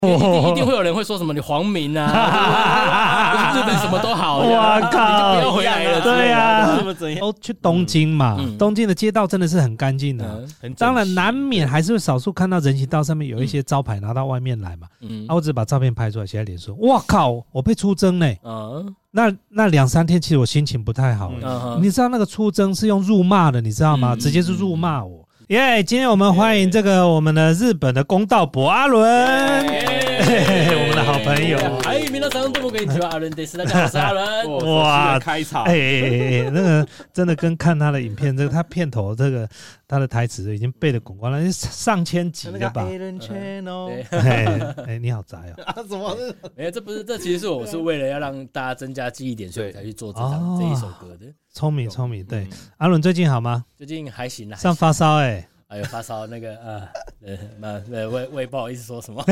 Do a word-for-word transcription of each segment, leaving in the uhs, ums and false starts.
一定一定会有人会说什么你皇民啊，日本什么都好，哇靠，你就不要回来了。 对呀， 怎么怎样？ 都去东京嘛， 嗯、 东京的街道真的是很干净的，嗯、当然难免还是会少数看到人行道上面有一些招牌拿到外面来嘛。嗯，啊、我只把照片拍出来写在脸书，哇靠，我被出征呢。嗯，那那两三天其实我心情不太好，嗯、你知道那个出征是用辱骂的，你知道吗？嗯、直接是辱骂我。耶、yeah ！今天我们欢迎这个我们的日本的公道伯阿伦， yeah 我们的好朋友。 哎，皆さんどうもこんにちは，阿伦です。大家好，我是阿伦。 哇，开场， 哎哎哎，那个真的跟看他的影片，这个他片头这个他的台词已经背得滚瓜烂，上千集了吧？哎哎，你好宅哦！ 啊，怎么？ 没有，这不是，这其实是我是为了要让大家增加记忆点，所以才去做这张这一首歌的。 聪明聪明，对，阿伦最近好吗？ 最近还行啦， 上发烧哎。 哎呦，发烧那个呃呃呃，我我也不好意思说什么。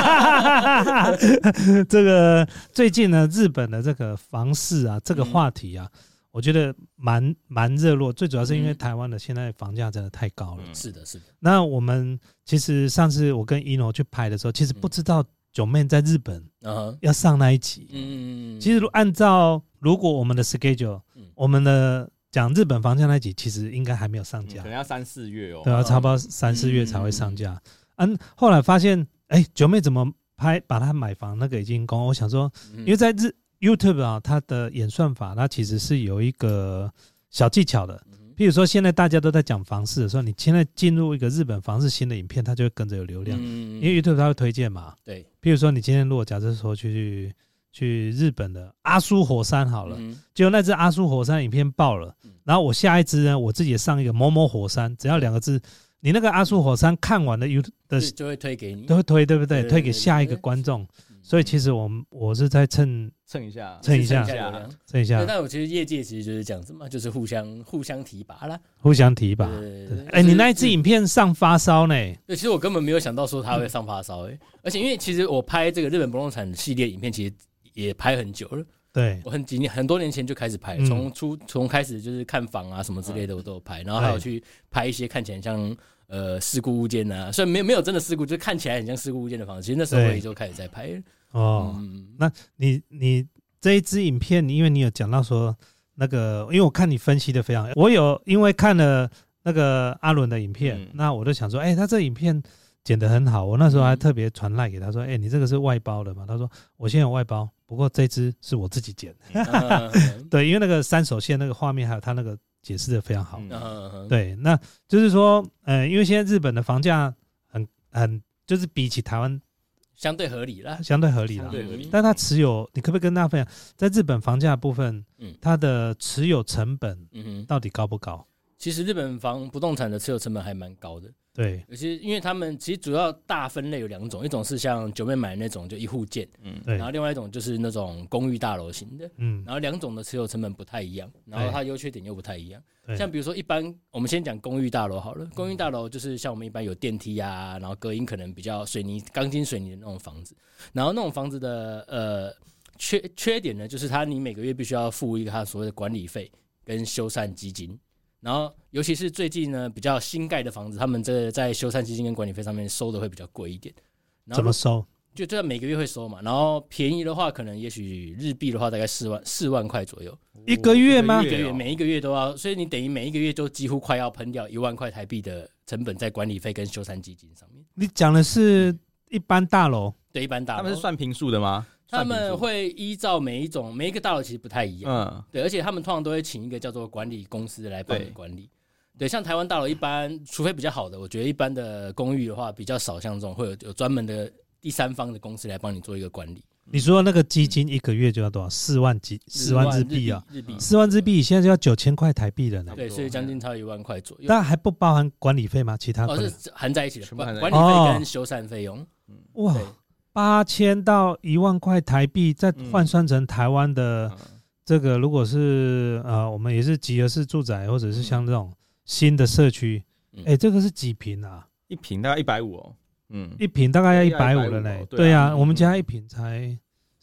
这个最近呢，日本的这个房市啊，这个话题啊，嗯、我觉得蛮蛮热络。最主要是因为台湾的现在房价真的太高了。 嗯、是的，是的。 那我们其实上次我跟一诺去拍的时候，其实不知道九妹在日本要上那一集。嗯，其实按照如果我们的 schedule，、嗯、我们的讲日本房价那集其实应该还没有上架， 嗯、可能要三四月哦。 对啊，差不多三四月才会上架。嗯，嗯后来发现，哎、欸，九妹怎么拍把它买房那个已经公，我想说，因为在日 YouTube 啊，它的演算法它其实是有一个小技巧的。譬如说，现在大家都在讲房市的时候，你现在进入一个日本房市新的影片，它就会跟着有流量，嗯、因为 YouTube 它会推荐嘛。 对， 譬如说，你今天如果假设说去。去日本的阿苏火山好了，嗯、结果那只阿苏火山影片爆了，嗯、然后我下一支呢，我自己也上一个某某火山，只要两个字，你那个阿苏火山看完的 YouTube 的就会推给你， 都会推，对不对？对对对对推给下一个观众。所以其实我我是在蹭蹭一下， 蹭一下，蹭一下。 那我觉得业界其实就是这样子嘛，就是互相互相提拔啦， 互相提拔。哎，你那一支影片上发烧呢？ 对，其实我根本没有想到说它会上发烧，哎，而且因为其实我拍这个日本不动产系列影片，其实也拍很久了。 对， 我很几年很多年前就开始拍，从初从开始就是看房啊什么之类的我都有拍，然后还有去拍一些看起来像呃事故物件啊，虽然没有没有真的事故，就看起来很像事故物件的房子，其实那时候我也就开始在拍了。 哦，嗯、那你你这一支影片，因为你有讲到说那个，因为我看你分析的非常，我有因为看了那个阿伦的影片，嗯、那我就想说，哎、欸，他这影片剪得很好，我那时候还特别传赖给他说，哎、欸，你这个是外包的嘛？他说我现在有外包，不过这支是我自己剪的。嗯、对，因为那个三手线那个画面还有他那个解释的非常好。嗯、对，那就是说，呃，因为现在日本的房价很很，就是比起台湾。 相对合理啦， 相对合理啦，但它持有，你可不可以跟大家分享，在日本房价的部分，嗯、它的持有成本到底高不高？ 其实日本房不动产的持有成本还蛮高的。 对， 其实因为他们其实主要大分类有两种，一种是像九妹买的那种就一户建，嗯，然后另外一种就是那种公寓大楼型的，嗯，然后两种的持有成本不太一样，然后它优缺点又不太一样。像比如说一般我们先讲公寓大楼好了，公寓大楼就是像我们一般有电梯啊，然后隔音可能比较水泥钢筋水泥的那种房子，然后那种房子的呃缺缺点呢，就是它你每个月必须要付一个它所谓的管理费跟修缮基金。然后，尤其是最近呢，比较新盖的房子，他们这在修缮基金跟管理费上面收的会比较贵一点。 怎么收？ 就就每个月会收嘛。然后便宜的话，可能也许日币的话，大概四万四万块左右。 一个月吗？ 一个月，每一个月都要，所以你等于每一个月都几乎快要喷掉一万块台币的成本在管理费跟修缮基金上面。 你讲的是一般大楼？ 对，一般大楼。 他们是算坪数的吗？ 他们会依照每一种每一个大楼其实不太一样，嗯，对，而且他们通常都会请一个叫做管理公司来帮你管理。对，像台湾大楼一般，除非比较好的，我觉得一般的公寓的话比较少，像这种会有有专门的第三方的公司来帮你做一个管理。 你说那个基金一个月就要多少？四万几？四万日币啊？日币四万日币，现在就要九千块台币了呢。 对，所以将近超一万块左右。 但还不包含管理费吗？其他哦是含在一起的，管理费跟修缮费用。 嗯、哇，八千到一万块台币，再换算成台湾的这个，如果是呃，我们也是集合式住宅，或者是像这种新的社区，哎、嗯欸，这个是几坪啊？ 一坪大概一百五哦。嗯， 一坪大概要一百五了呢。对啊，我们家一坪才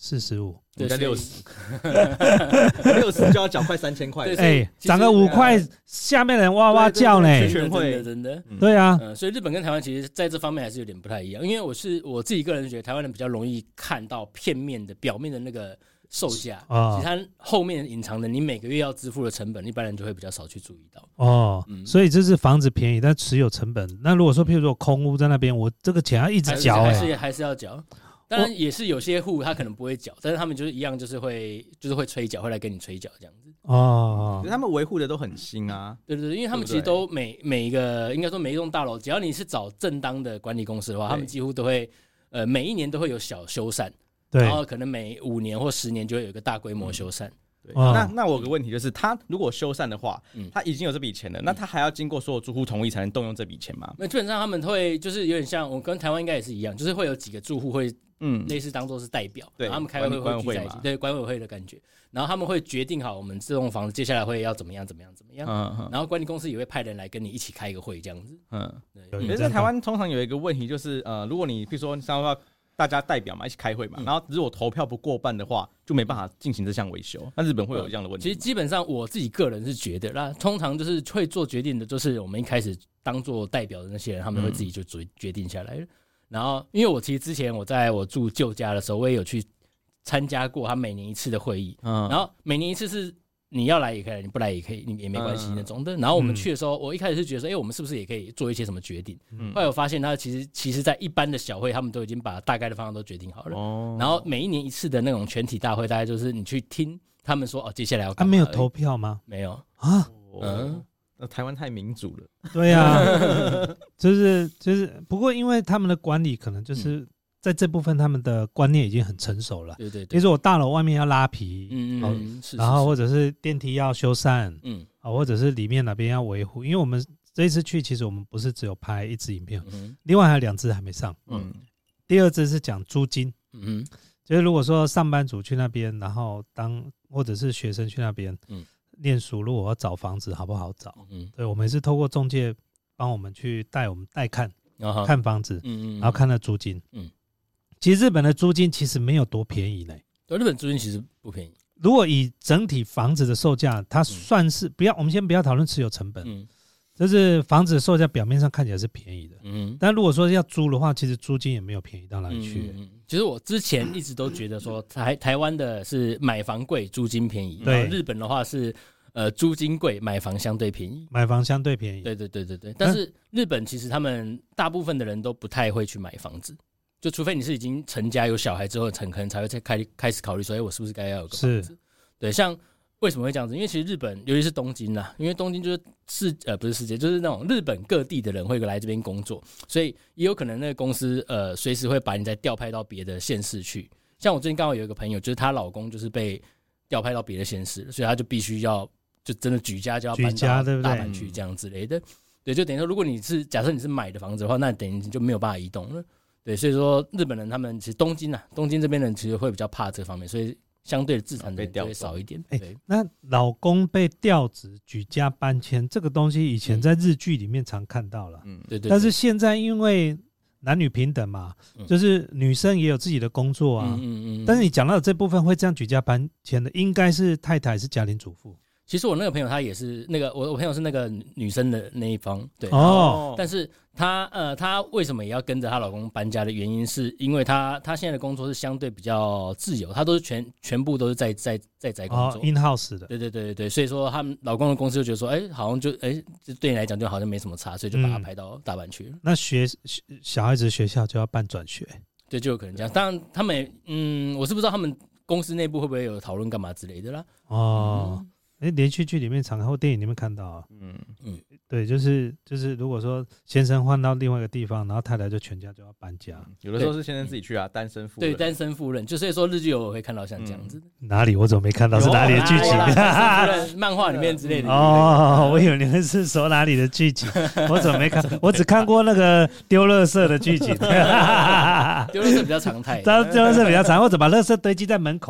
四十五， 我在六十，六十就要缴快三千块。 哎，涨个五块，下面人哇哇叫呢， 全会真的， 对啊、 嗯，所以日本跟台湾其实在这方面还是有点不太一样，因为我是我自己个人觉得台湾人比较容易看到片面的、表面的那个售价，哦、其实它后面隐藏的你每个月要支付的成本，一般人就会比较少去注意到。 哦，嗯、所以这是房子便宜，但持有成本。那如果说譬如说空屋在那边，我这个钱要一直缴、欸， 还是还是要缴。当然也是有些户他可能不会缴，但是他们就是一样，就是会就是会催缴，会来跟你催缴这样子。 哦，他们维护的都很新啊。 对对对，因为他们其实都每每一个应该说每一栋大楼，只要你是找正当的管理公司的话，他们几乎都会呃每一年都会有小修缮，然后可能每五年或十年就会有一个大规模修缮。嗯对，那那我有个问题就是，他如果修缮的话，嗯、他已经有这笔钱了，那他还要经过所有住户同意才能动用这笔钱吗？ 那基本上他们会就是有点像我跟台湾应该也是一样，就是会有几个住户会嗯类似当做是代表，对，他们开会会聚在一起，对管委会的感觉，然后他们会决定好我们这栋房子接下来会要怎么样怎么样怎么样，嗯嗯，然后管理公司也会派人来跟你一起开一个会这样子，嗯， 对。可是在台湾通常有一个问题就是，呃，如果你比如说像要大家代表嘛，一起开会嘛，嗯、然后如果投票不过半的话，就没办法进行这项维修。那日本会有这样的问题、嗯？ 其实基本上我自己个人是觉得，那通常就是会做决定的，就是我们一开始当做代表的那些人，他们会自己就决定下来了。嗯、然后，因为我其实之前我在我住旧家的时候，我也有去参加过他每年一次的会议，嗯、然后每年一次是。你要来也可以，你不来也可以，你也没关系那种的。然后我们去的时候，我一开始是觉得说，哎、欸，我们是不是也可以做一些什么决定？嗯、后来我发现，他其实其实，在一般的小会，他们都已经把大概的方向都决定好了。哦、然后每一年一次的那种全体大会，大概就是你去听他们说，哦，接下来要干嘛。 啊，没有投票吗？ 没有啊。 嗯，那台湾太民主了。 对呀、啊，就是就是，不过因为他们的管理可能就是。嗯在这部分，他们的观念已经很成熟了。 对对对， 比如说我大楼外面要拉皮， 嗯嗯，是， 然后或者是电梯要修缮，嗯，啊，或者是里面哪边要维护。因为我们这一次去，其实我们不是只有拍一支影片，嗯、另外还有两支还没上。嗯，第二支是讲租金，嗯，就是如果说上班族去那边，然后当或者是学生去那边，嗯，念书，如果要找房子好不好找？嗯，对，我们是透过中介帮我们去带我们带看、哦、看房子，嗯嗯，然后看那租金，嗯。其实日本的租金其实没有多便宜呢。 对，日本租金其实不便宜。 如果以整体房子的售价，它算是、嗯、不要，我们先不要讨论持有成本，嗯，就是房子的售价表面上看起来是便宜的，嗯，但如果说要租的话，其实租金也没有便宜到哪里去。嗯， 其实我之前一直都觉得说台台湾的是买房贵，租金便宜， 对， 日本的话是呃租金贵，买房相对便宜， 买房相对便宜。 对对对对对，但是日本其实他们大部分的人都不太会去买房子。就除非你是已经成家有小孩之后，可能才会再开开始考虑说，哎、欸，我是不是该要有个房子？对，像为什么会这样子？因为其实日本，尤其是东京啦，因为东京就是世呃不是世界，就是那种日本各地的人会来这边工作，所以也有可能那个公司呃随时会把你再调派到别的县市去。像我最近刚好有一个朋友，就是她老公就是被调派到别的县市，所以他就必须要就真的举家就要搬到大阪去这样之类的。对，就等于说，如果你是假设你是买的房子的话，那等于你就没有办法移动了。对，所以说日本人他们其实东京啊，东京这边人其实会比较怕这方面，所以相对的自产的人就会少一点。 哎、欸，那老公被调职、举家搬迁这个东西，以前在日剧里面常看到了，嗯，对 对, 对。但是现在因为男女平等嘛，嗯、就是女生也有自己的工作啊，嗯嗯嗯。但是你讲到的这部分会这样举家搬迁的，应该是太太是家庭主妇。 其实我那个朋友他也是那个我我朋友是那个女生的那一方，对哦，但是她呃她为什么也要跟着她老公搬家的原因，是因为她她现在的工作是相对比较自由，她都是全全部都是在在在宅工作、 哦、，in house 的， 对对对对，所以说他们老公的公司就觉得说，哎，好像就哎，这对你来讲就好像没什么差，所以就把他排到大阪去了。 嗯、那学小孩子学校就要办转学， 对，就有可能这样。当然他们也嗯，我是不知道他们公司内部会不会有讨论干嘛之类的啦。 哦。嗯哎，连续剧里面常看或电影里面看到啊，嗯嗯，对，就是就是，如果说先生换到另外一个地方，然后太太就全家就要搬家， 嗯、有的时候是先生自己去啊，单身夫人， 对，单身夫人，就所以说日剧我会看到像这样子、 嗯。哪里？我怎么没看到？是哪里的剧情？ 漫画里面之类的。 哦，我以为你们是说哪里的剧情，我怎么没看？我只看过那个丢垃圾的剧情。 丢垃圾比较常态， 丢垃圾比较常，或者把垃圾堆积在门口。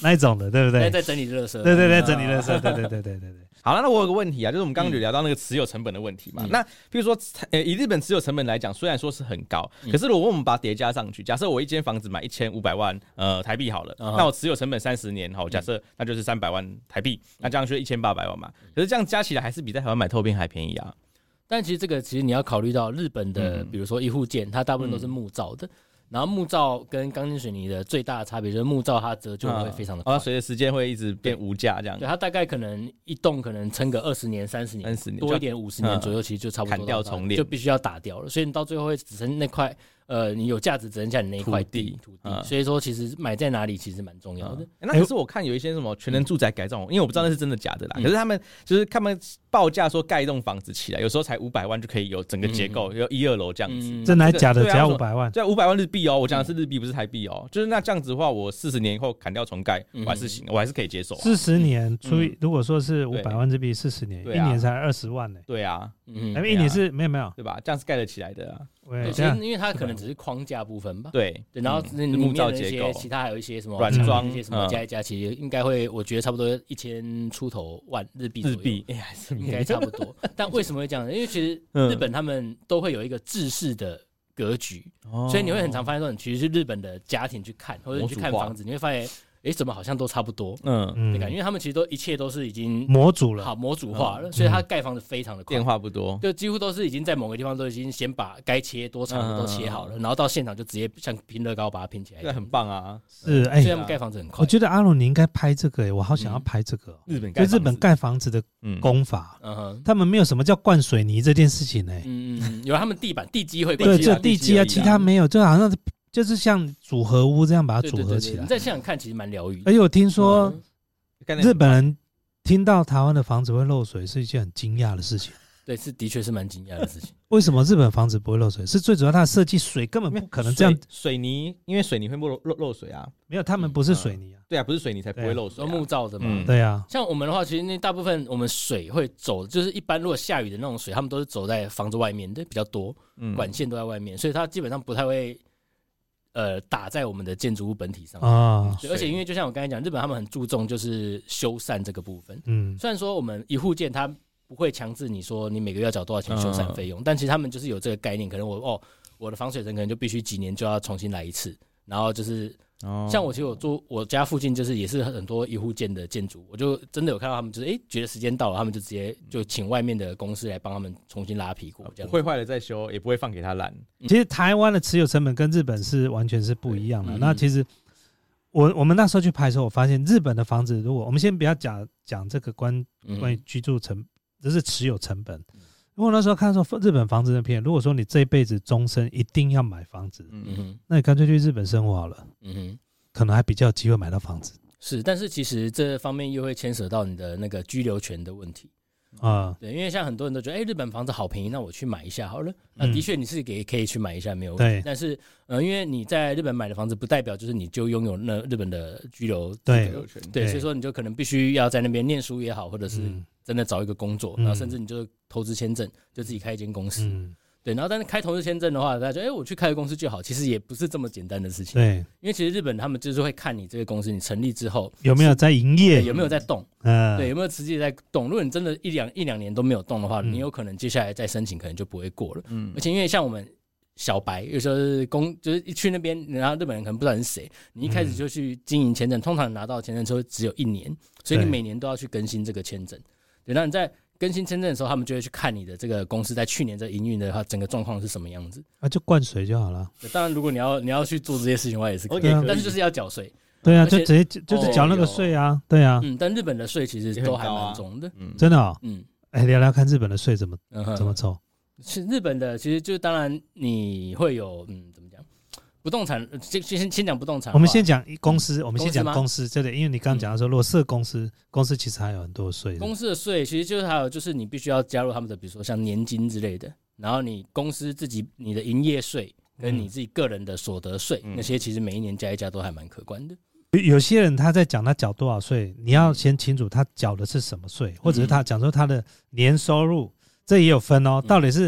那一种的，对不对？ 在整理垃圾， 对对对，整理垃圾，对对对对对对。 好了，那我有个问题啊，就是我们刚刚就聊到那个持有成本的问题嘛。嗯、那比如说，呃，以日本持有成本来讲，虽然说是很高，嗯、可是如果我们把它叠加上去，假设我一间房子买一千五百万呃台币好了，嗯、那我持有成本三十年，好，假设那就是三百万台币，嗯、那这样就一千八百万嘛。可是这样加起来还是比在台湾买透片还便宜啊。 但其实这个其实你要考虑到日本的，嗯、比如说一户建，它大部分都是木造的。嗯然后木造跟钢筋水泥的最大的差别就是木造它折旧会非常的快， 啊，随着时间会一直变无价这样。 对，它大概可能一栋可能撑个二十年、三十年，三十年多一点五十年左右，其实就差不多砍掉重练， 就必须要打掉了。所以你到最后会只剩那块，呃，你有价值只剩下你那一块地土地。嗯、所以说，其实买在哪里其实蛮重要的。 嗯欸、那可是我看有一些什么全能住宅改造，因为我不知道那是真的假的啦。嗯、可是他们就是他们报价说盖一栋房子起来，有时候才五百万就可以有整个结构，有一二楼这样子。 真的还假的？只要五百万？ 对，五百万日币哦，我讲的是日币，不是台币哦。就是那这样子的话，我四十年以后砍掉重盖，我还是行，我还是可以接受。 四十年除以如果说是五百万日币，四十年一年才二十万呢。 对啊， 嗯，一年是没有没有， 对吧？这样是盖得起来的啊。 对，其实因为它可能只是框架部分吧。 对对，然后里面的一些其他还有一些什么软装、一些什么加一加，其实应该会，我觉得差不多一千出头万日币。 日币，哎呀， 应该差不多。但为什么会这样呢？因为其实日本他们都会有一个制式的格局，所以你会很常发现说，你其实是日本的家庭去看，或者你去看房子，你会发现。哎，怎么好像都差不多？嗯嗯，因为他们其实都一切都是已经模组了， 好模组化了，嗯、所以它盖房子非常的快， 变化不多， 就几乎都是已经在某个地方都已经先把该切多长的都切好了，嗯、然后到现场就直接像拼乐高把它拼起来， 这很棒啊！ 是，哎， 所以他们盖房子很快。 我觉得阿龙你应该拍这个，哎，我好想要拍这个、哦嗯、日本就日本盖房子的工法，嗯哼，他们没有什么叫灌水泥这件事情呢、欸。 嗯嗯，有他们地板地基会灌，对，就地基啊，其他没有，就好像。就是像组合屋这样把它组合起来， 对对对对，你在现场看其实蛮疗愈。 而且我听说日本人听到台湾的房子会漏水是一件很惊讶的事情。 对，是的确是蛮惊讶的事情。 为什么日本房子不会漏水？是最主要它的设计水根本不可能这样。 水泥，因为水泥会漏漏漏水啊。 没有，他们不是水泥啊。 对啊，不是水泥才不会漏水、啊， 都木造的嘛、 嗯。对啊。 像我们的话，其实那大部分我们水会走，就是一般如果下雨的那种水，他们都是走在房子外面的比较多，管线都在外面，所以它基本上不太会。呃，打在我们的建筑物本体上啊，而且因为就像我刚才讲，日本他们很注重就是修繕这个部分。嗯，虽然说我们一户建它不会强制你说你每个月要缴多少钱修繕费用，嗯、但其实他们就是有这个概念，可能我哦，我的防水层可能就必须几年就要重新来一次，然后就是。哦、像我其实我住我家附近就是也是很多一户建的建筑，我就真的有看到他们就是哎、欸、觉得时间到了，他们就直接就请外面的公司来帮他们重新拉屁股，这样不会坏了再修，也不会放给他烂。 其实台湾的持有成本跟日本是完全是不一样的。嗯、那其实我我们那时候去拍的时候，我发现日本的房子，如果我们先不要讲讲这个关关于居住成，这是持有成本。如果那时候看说日本房子的片，如果说你这一辈子终身一定要买房子，嗯哼，那你干脆去日本生活好了，嗯哼。可能还比较有机会买到房子， 是，但是其实这方面又会牵扯到你的那个居留权的问题啊。对，因为像很多人都觉得，哎、欸，日本房子好便宜，那我去买一下好了。那的确你是给可以去买一下没有问题，但是呃，因为你在日本买的房子，不代表就是你就拥有那日本的居留对权，对，所以说你就可能必须要在那边念书也好，或者是真的找一个工作，嗯、然后甚至你就投资签证，就自己开一间公司。嗯对，然后但是开投资签证的话，大家说，哎，我去开个公司就好，其实也不是这么简单的事情。 对， 因为其实日本他们就是会看你这个公司你成立之后有没有在营业， 有没有在动，嗯，对，有没有实际在动。如果你真的一两一两年都没有动的话，嗯、你有可能接下来再申请可能就不会过了。嗯，而且因为像我们小白，有时候是公就是一去那边，然后日本人可能不知道你是谁，你一开始就去经营签证，通常拿到签证之后只有一年，所以你每年都要去更新这个签证。对，然后你在更新签证的时候，他们就会去看你的这个公司在去年这营运的话，整个状况是什么样子。 啊，就灌水就好了。 当然，如果你要你要去做这些事情的话，也是可以，啊、但是就是要缴税。 对啊，就直接就是缴那个税啊，对啊。 嗯，但日本的税其实都还蛮重的， 嗯，真的哦。嗯，哎，聊聊看日本的税怎么、嗯、怎么抽。 是日本的，其实就当然你会有嗯，怎么讲？不动产，先先先讲不动产。 我们先讲公司，嗯、我们先讲公司，对的，因为你刚刚讲的说，如果设公司，公司其实还有很多税。 公司的税其实就是还有就是你必须要加入他们的，比如说像年金之类的，然后你公司自己你的营业税跟你自己个人的所得税、嗯、那些，其实每一年加一加都还蛮可观的。 有些人他在讲他缴多少税，你要先清楚他缴的是什么税，或者是他讲说他的年收入，这也有分哦，到底是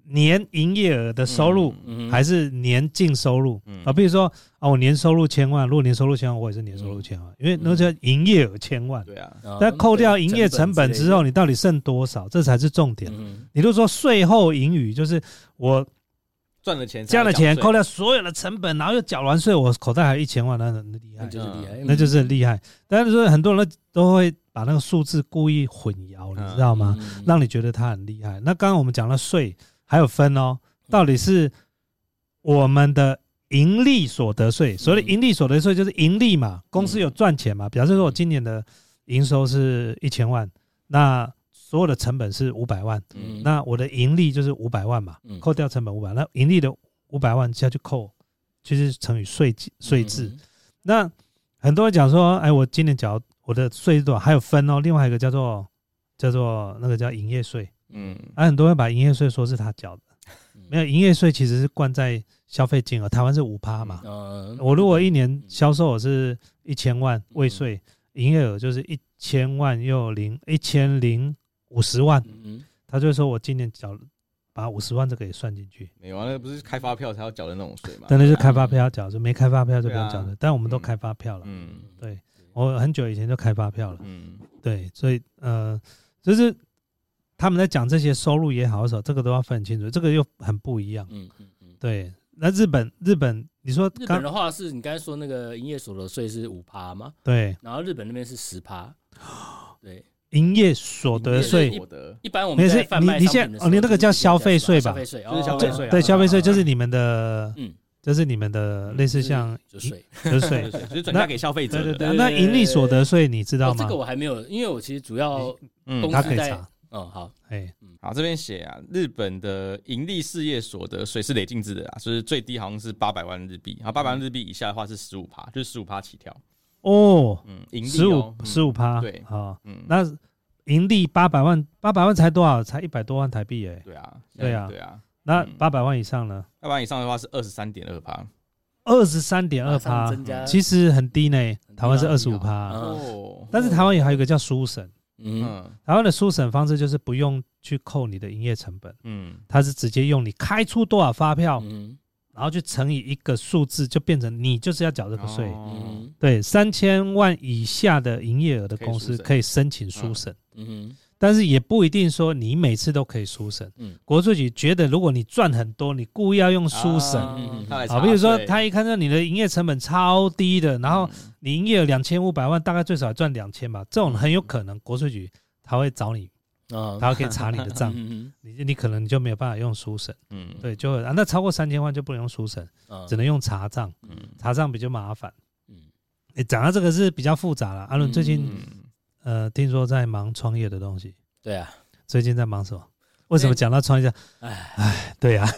年营业额的收入，嗯嗯、还是年净收入、嗯、啊？比如说啊，我年收入千万，如果年收入千万，我也是年收入千万，嗯、因为那叫营业额千万。对啊，但扣掉营业成本之后，你到底剩多少？这才是重点。嗯、你如果说税后盈余，就是我赚了钱， 这样的钱扣掉所有的成本，然后又缴完税，我口袋还有一千万，那很厉害， 那就是厉害， 那就是很厉害。但是说很多人都会把那个数字故意混淆，你知道吗？嗯、让你觉得他很厉害。那刚刚我们讲了税。还有分哦，到底是我们的盈利所得税，所谓的盈利所得税就是盈利嘛，公司有赚钱嘛，表示说我今年的营收是一千万，那所有的成本是五百万，嗯、那我的盈利就是五百万嘛，嗯、扣掉成本五百，那盈利的五百万下去扣，就是乘以税税制。嗯、那很多人讲说，哎，我今年缴我的税是多少？还有分哦，另外一个叫做叫做那个叫营业税。嗯，啊，很多人把营业税说是他缴的，没有，营业税其实是灌在消费金额，台湾是 百分之五 嘛。嗯，我如果一年销售我是一千万未税，营业额就是一千万又零一千零五十万，嗯，他就会说我今年缴把五十万这个也算进去。 没有啊，那不是开发票才要缴的那种税嘛？ 真的是开发票要缴，就没开发票就不用缴的。但我们都开发票了，嗯，对，我很久以前就开发票了，嗯，对，所以呃，就是。他们在讲这些收入也好的时候，这个都要分很清楚，这个又很不一样。嗯嗯嗯，对。那日本，日本，你说日本的话是你刚才说那个营业所得税是 百分之五 吗？ 对。 然后日本那边是 百分之十。对。 营业所得税， 一般我们在贩卖商品的时候， 哦，你那个叫消费税吧？ 消费税，就是消费税。 对，消费税就是你们的，嗯，就是你们的类似像折税， 折税， 就是转嫁给消费者。 对对对。那盈利所得税你知道吗？ 这个我还没有，因为我其实主要公司在。哦，好， 哎， 好，这边写啊，日本的盈利事业所得税是累进制的啊，就是最低好像是八百万日币，然后八百万日币以下的话是 百分之十五， 就是 百分之十五 起跳。 哦，嗯，盈利十五 百分之十五， 对，好，嗯，那盈利八百万，八百万才多少？才一百多万台币哎。 对啊， 对啊， 对啊。 那八百万以上呢？ 八百万以上的话是 二十三点二趴。 二十三点二趴，其实很低呢，台湾是 百分之二十五。哦，但是台湾也还有一个叫书审。嗯，台湾的书审方式就是不用去扣你的营业成本，嗯，它是直接用你开出多少发票，嗯，然后去乘以一个数字，就变成你就是要缴这个税。嗯，对，三千万以下的营业额的公司可以申请书审，嗯，但是也不一定说你每次都可以书审。嗯，国税局觉得如果你赚很多，你故意要用书审，啊，比如说他一看到你的营业成本超低的，然后你营业额两千五百万，大概最少赚两千吧，这种很有可能国税局他会找你，啊，他可以查你的账，你你可能你就没有办法用书审，嗯，对，就啊，那超过三千万就不能用书审，只能用查账，嗯，查账比较麻烦，嗯，你讲到这个是比较复杂了，阿伦最近。呃，听说在忙创业的东西。 对啊， 最近在忙什么？为什么讲到创业？哎哎，对啊。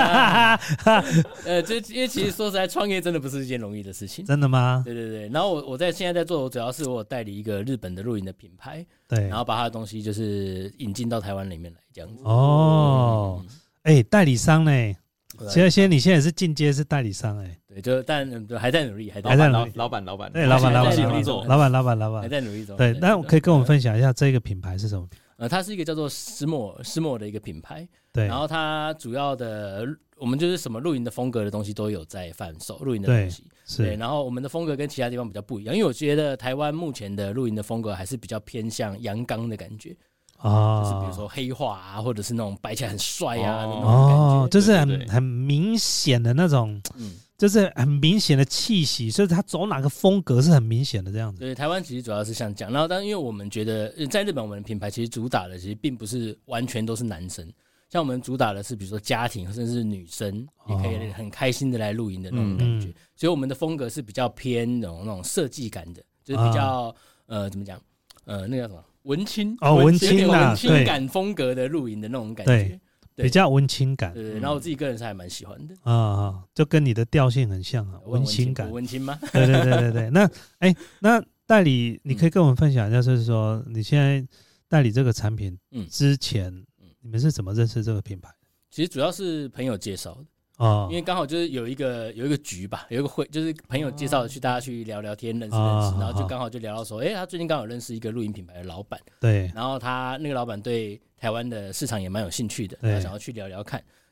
呃，这因为其实说实在，创业真的不是一件容易的事情。 真的吗？ 对对对。然后我我在现在在做，我主要是我代理一个日本的露营的品牌，对，然后把他的东西就是引进到台湾里面来，这样子。 哦，哎、嗯欸，代理商呢？现在先，你现在也是进阶是代理商哎、欸， 对，就但还在努力，还在在努力， 老板老板， 对，老板老板努力做， 老板老板老板还在努力中。 对，那我可以跟我们分享一下这个品牌是什么？ 呃，它是一个叫做施莫施莫的一个品牌， 对， 然后它主要的我们就是什么露营的风格的东西都有在贩售，露营的东西是，对，然后我们的风格跟其他地方比较不一样，因为我觉得台湾目前的露营的风格还是比较偏向阳刚的感觉。哦，就是比如说黑化啊，或者是那种摆起来很帅啊，哦，那种感觉，哦， 就是很对对对很明显的那种，嗯，就是很明显的气息，所以他走哪个风格是很明显的这样子。 对，台湾其实主要是像这样，然后但因为我们觉得在日本我们的品牌其实主打的其实并不是完全都是男生，像我们主打的是比如说家庭甚至是女生也可以很开心的来露营的那种感觉，哦嗯，所以我们的风格是比较偏那种那种设计感的，就是比较，哦，呃怎么讲，呃那个叫什么？文青哦，文青啊， 文青感风格的露营的那种感觉， 对，比较文青感。 对，然后我自己个人是还蛮喜欢的啊，哦，就跟你的调性很像啊，文青感。 文青吗？ 对对对对对。那哎，欸，那代理，你可以跟我们分享一下，就是说你现在代理这个产品之前，嗯，你们是怎么认识这个品牌？ 其实主要是朋友介绍的。哦，因为刚好就是有一个有一个局吧，有一个会，就是朋友介绍去大家去聊聊天，认识认识，哦，然后就刚好就聊到说，哎，欸，他最近刚好认识一个露营品牌的老板， 对， 然后他那个老板对台湾的市场也蛮有兴趣的，他想要去聊聊看，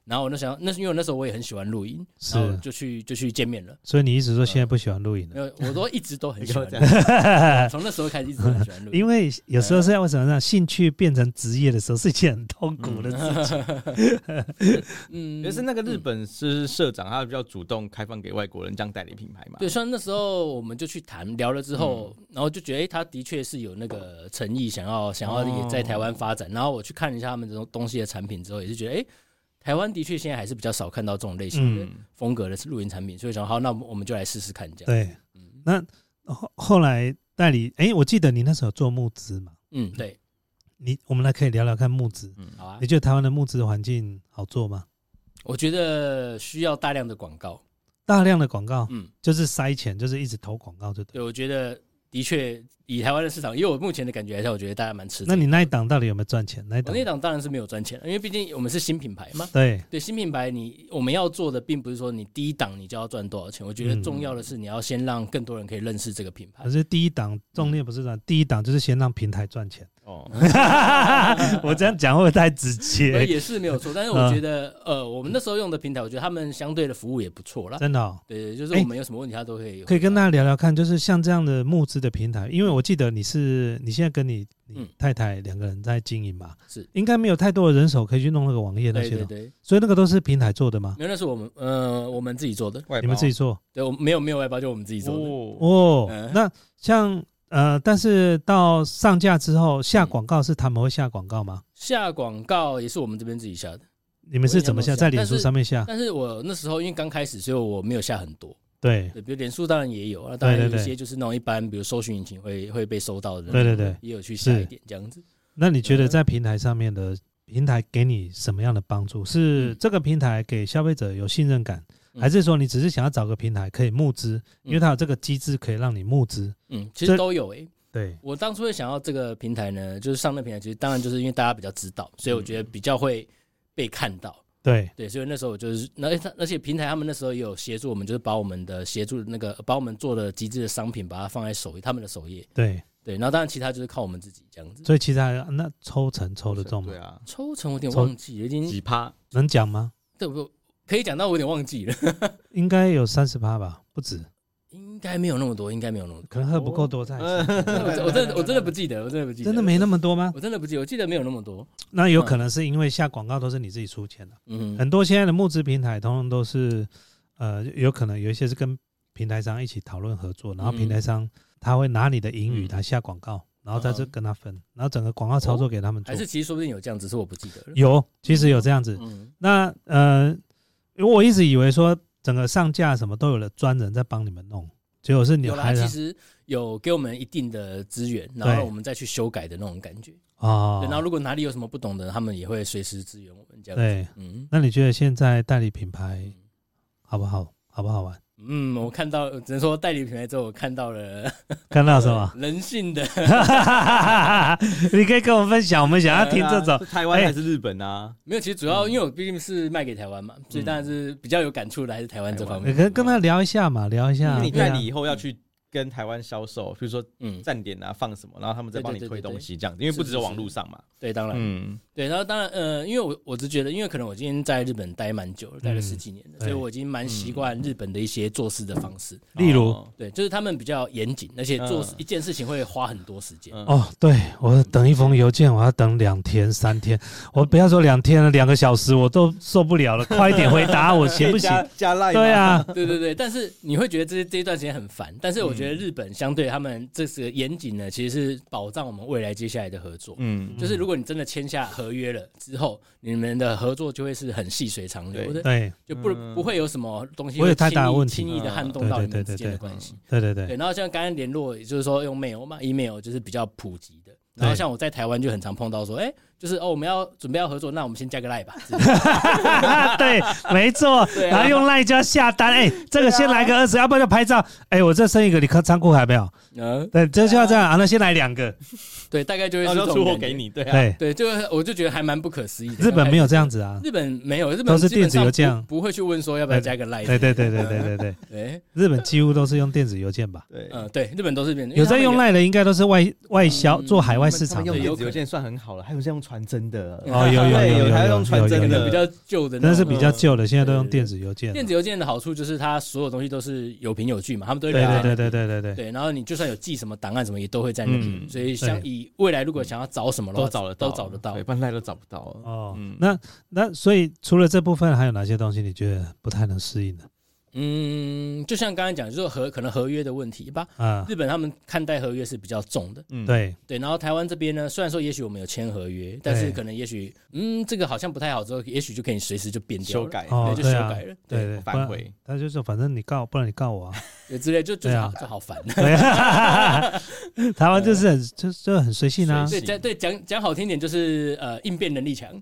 然后我那想那因为我那时候我也很喜欢露营，然后就去就去见面了。 所以你一直说现在不喜欢露营了？ 呃、我都一直都很喜欢露营，从那时候开始一直都很喜欢露营。 因为有时候是为什么让兴趣变成职业的时候是一件很痛苦的事情。 嗯，就是那个日本是社长，他比较主动开放给外国人这样代理品牌嘛。 对，虽然那时候我们就去谈聊了之后，嗯、然后就觉得哎、欸，他的确是有那个诚意，想要想要也在台湾发展。哦、然后我去看一下他们这种东西的产品之后，也是觉得哎。欸台湾的确现在还是比较少看到这种类型的风格的露营产品，嗯、所以想好，那我们就来试试看这样。 对，嗯、那后后来代理，哎、欸，我记得你那时候做募资嘛？ 嗯，对。 你我们来可以聊聊看募资。嗯，好啊。你觉得台湾的募资环境好做吗？ 我觉得需要大量的广告， 大量的广告，嗯，就是塞钱，就是一直投广告就对。 对，我觉得的确以台湾的市场，因为我目前的感觉来说，我觉得大家蛮吃。 那你那一档到底有没有赚钱？那一档我那档当然是没有赚钱，因为毕竟我们是新品牌嘛。 对对，新品牌你我们要做的并不是说你第一档你就要赚多少钱，我觉得重要的是你要先让更多人可以认识这个品牌。 可是第一档重点不是赚，第一档就是先让平台赚钱。哦，我这样讲会不会太直接？ 也是没有错，但是我觉得，嗯、呃，我们那时候用的平台，我觉得他们相对的服务也不错啦。 真的、哦， 对，就是我们有什么问题，他都可以、 欸。可以跟大家聊聊看，就是像这样的募资的平台，因为我记得你是你现在跟你你太太两个人在经营嘛，是应该没有太多的人手可以去弄那个网页那些的，对对对，所以那个都是平台做的吗？ 没有，那是我们呃我们自己做的， 你们自己做？ 对，我没有没有外包，就我们自己做的。 哦，哦嗯、那像。呃，但是到上架之后下广告是他们会下广告吗？ 下广告也是我们这边自己下的。 你们是怎么下？在脸书上面下？ 但是我那时候因为刚开始，所以我没有下很多。 对， 对，比如脸书当然也有，当然有一些就是那种一般，比如搜寻引擎会会被搜到的， 对对对， 也有去下一点这样子。 那你觉得在平台上面的平台给你什么样的帮助？是这个平台给消费者有信任感？还是说你只是想要找个平台可以募资，因为它有这个机制可以让你募资？ 嗯，其实都有诶、欸。 对， 我当初会想要这个平台呢，就是上那平台，其实当然就是因为大家比较知道，所以我觉得比较会被看到。 对对，所以那时候我就是那而且平台他们那时候也有协助我们，就是把我们的协助那个把我们做的极致的商品，把它放在首页他们的首页。 对对，然后当然其他就是靠我们自己这样子。 所以其他那抽成抽得中吗？ 对啊，抽成我有点忘记，已经几趴能讲吗？ 对不？可以讲到我有点忘记了， 应该有三十趴吧，不止。 应该没有那么多，应该没有那么多， 可能喝不够多才。 我, 我真的我真的不记得，我真的不记得， 真的没那么多吗？ 我真的不记得，我记得没有那么多。 那有可能是因为下广告都是你自己出钱的，嗯，很多现在的募资平台通常都是，呃，有可能有一些是跟平台商一起讨论合作，然后平台商他会拿你的盈余来下广告，然后在这跟他分，然后整个广告操作给他们做。 还是其实说不定有这样，只是我不记得了。 有，其实有这样子。嗯、那呃，因为我一直以为说整个上架什么都有了专人在帮你们弄。结果是你有啦，其实有给我们一定的资源，然后我们再去修改的那种感觉哦。然后如果哪里有什么不懂的，他们也会随时支援我们这样子。 对，嗯。那你觉得现在代理品牌好不好？好不好玩？ 嗯，我看到，只能说代理品牌之后，我看到了， 看到什么？ 人性的。 你可以跟我分享，我们想要听这种。 是台湾还是日本啊？ 没有，其实主要因为我毕竟是卖给台湾嘛，所以当然是比较有感触的还是台湾这方面。 可以跟他聊一下嘛，聊一下。 你代理以后要去跟台湾销售，比如说站点啊放什么，然后他们再帮你推东西这样子，因为不只有网络上嘛。 对，当然，嗯，对，然后当然，呃，因为我我只觉得，因为可能我今天在日本待蛮久了，待了十几年了，所以我已经蛮习惯日本的一些做事的方式。 例如， 对，就是他们比较严谨，而且做一件事情会花很多时间。 哦，对，我等一封邮件，我要等两天、三天，我不要说两天了，两个小时我都受不了了，快一点回答我行不行？ 加赖？ 对啊， 对对对，但是你会觉得这这一段时间很烦，但是我觉得日本相对他们这个严谨呢，其实是保障我们未来接下来的合作。嗯，就是如果你真的签下合约了之后，你们的合作就会是很细水长流的， 对， 就不不会有什么东西会太大问题， 轻易的撼动到你们之间的关系。 对对对。 对，然后像刚刚联络，也就是说用 mail 嘛 ，email 就是比较普及的。然后像我在台湾就很常碰到说，哎，就是哦，我们要准备要合作，那我们先加个 line 吧。 对，没错。然后用 line 就要下单，哎，这个先来个二十，要不然就拍照。哎，我这剩一个，你看仓库还没有？嗯，对，这就要这样啊。那先来两个。 对，大概就会是这种出货给你，对啊， 对对，就我就觉得还蛮不可思议的。 日本没有这样子啊， 日本没有，日本都是电子邮件， 不会去问说要不要加个 line。 对对对对对对对对，日本几乎都是用电子邮件吧？ 对，嗯，对，日本都是电子。 有在用 line 的，应该都是外外销做海外市场的。 电子邮件算很好了，还有在用传真的哦，有有有有还要用传真的， 比较旧的， 那是比较旧的，现在都用电子邮件。 电子邮件的好处就是它所有东西都是有凭有据嘛，他们都会对对对对对对对对，然后你就算有寄什么档案什么也都会在那边，所以像以未来如果想要找什么都找得到， 都找得到， 对，不然都找不到哦。那那所以除了这部分，还有哪些东西你觉得不太能适应的？ 嗯，就像刚才讲，就是合可能合约的问题吧。啊，日本他们看待合约是比较重的。 嗯，对对。然后台湾这边呢，虽然说也许我们有签合约，但是可能也许嗯，这个好像不太好之后，也许就可以随时就变掉修改， 对，就修改了， 对对， 反悔。 他就说反正你告，不然你告我啊， 对之类，就就就好烦。 对，台湾就是很就就很随性啊。 对讲对讲讲好听点就是呃应变能力强，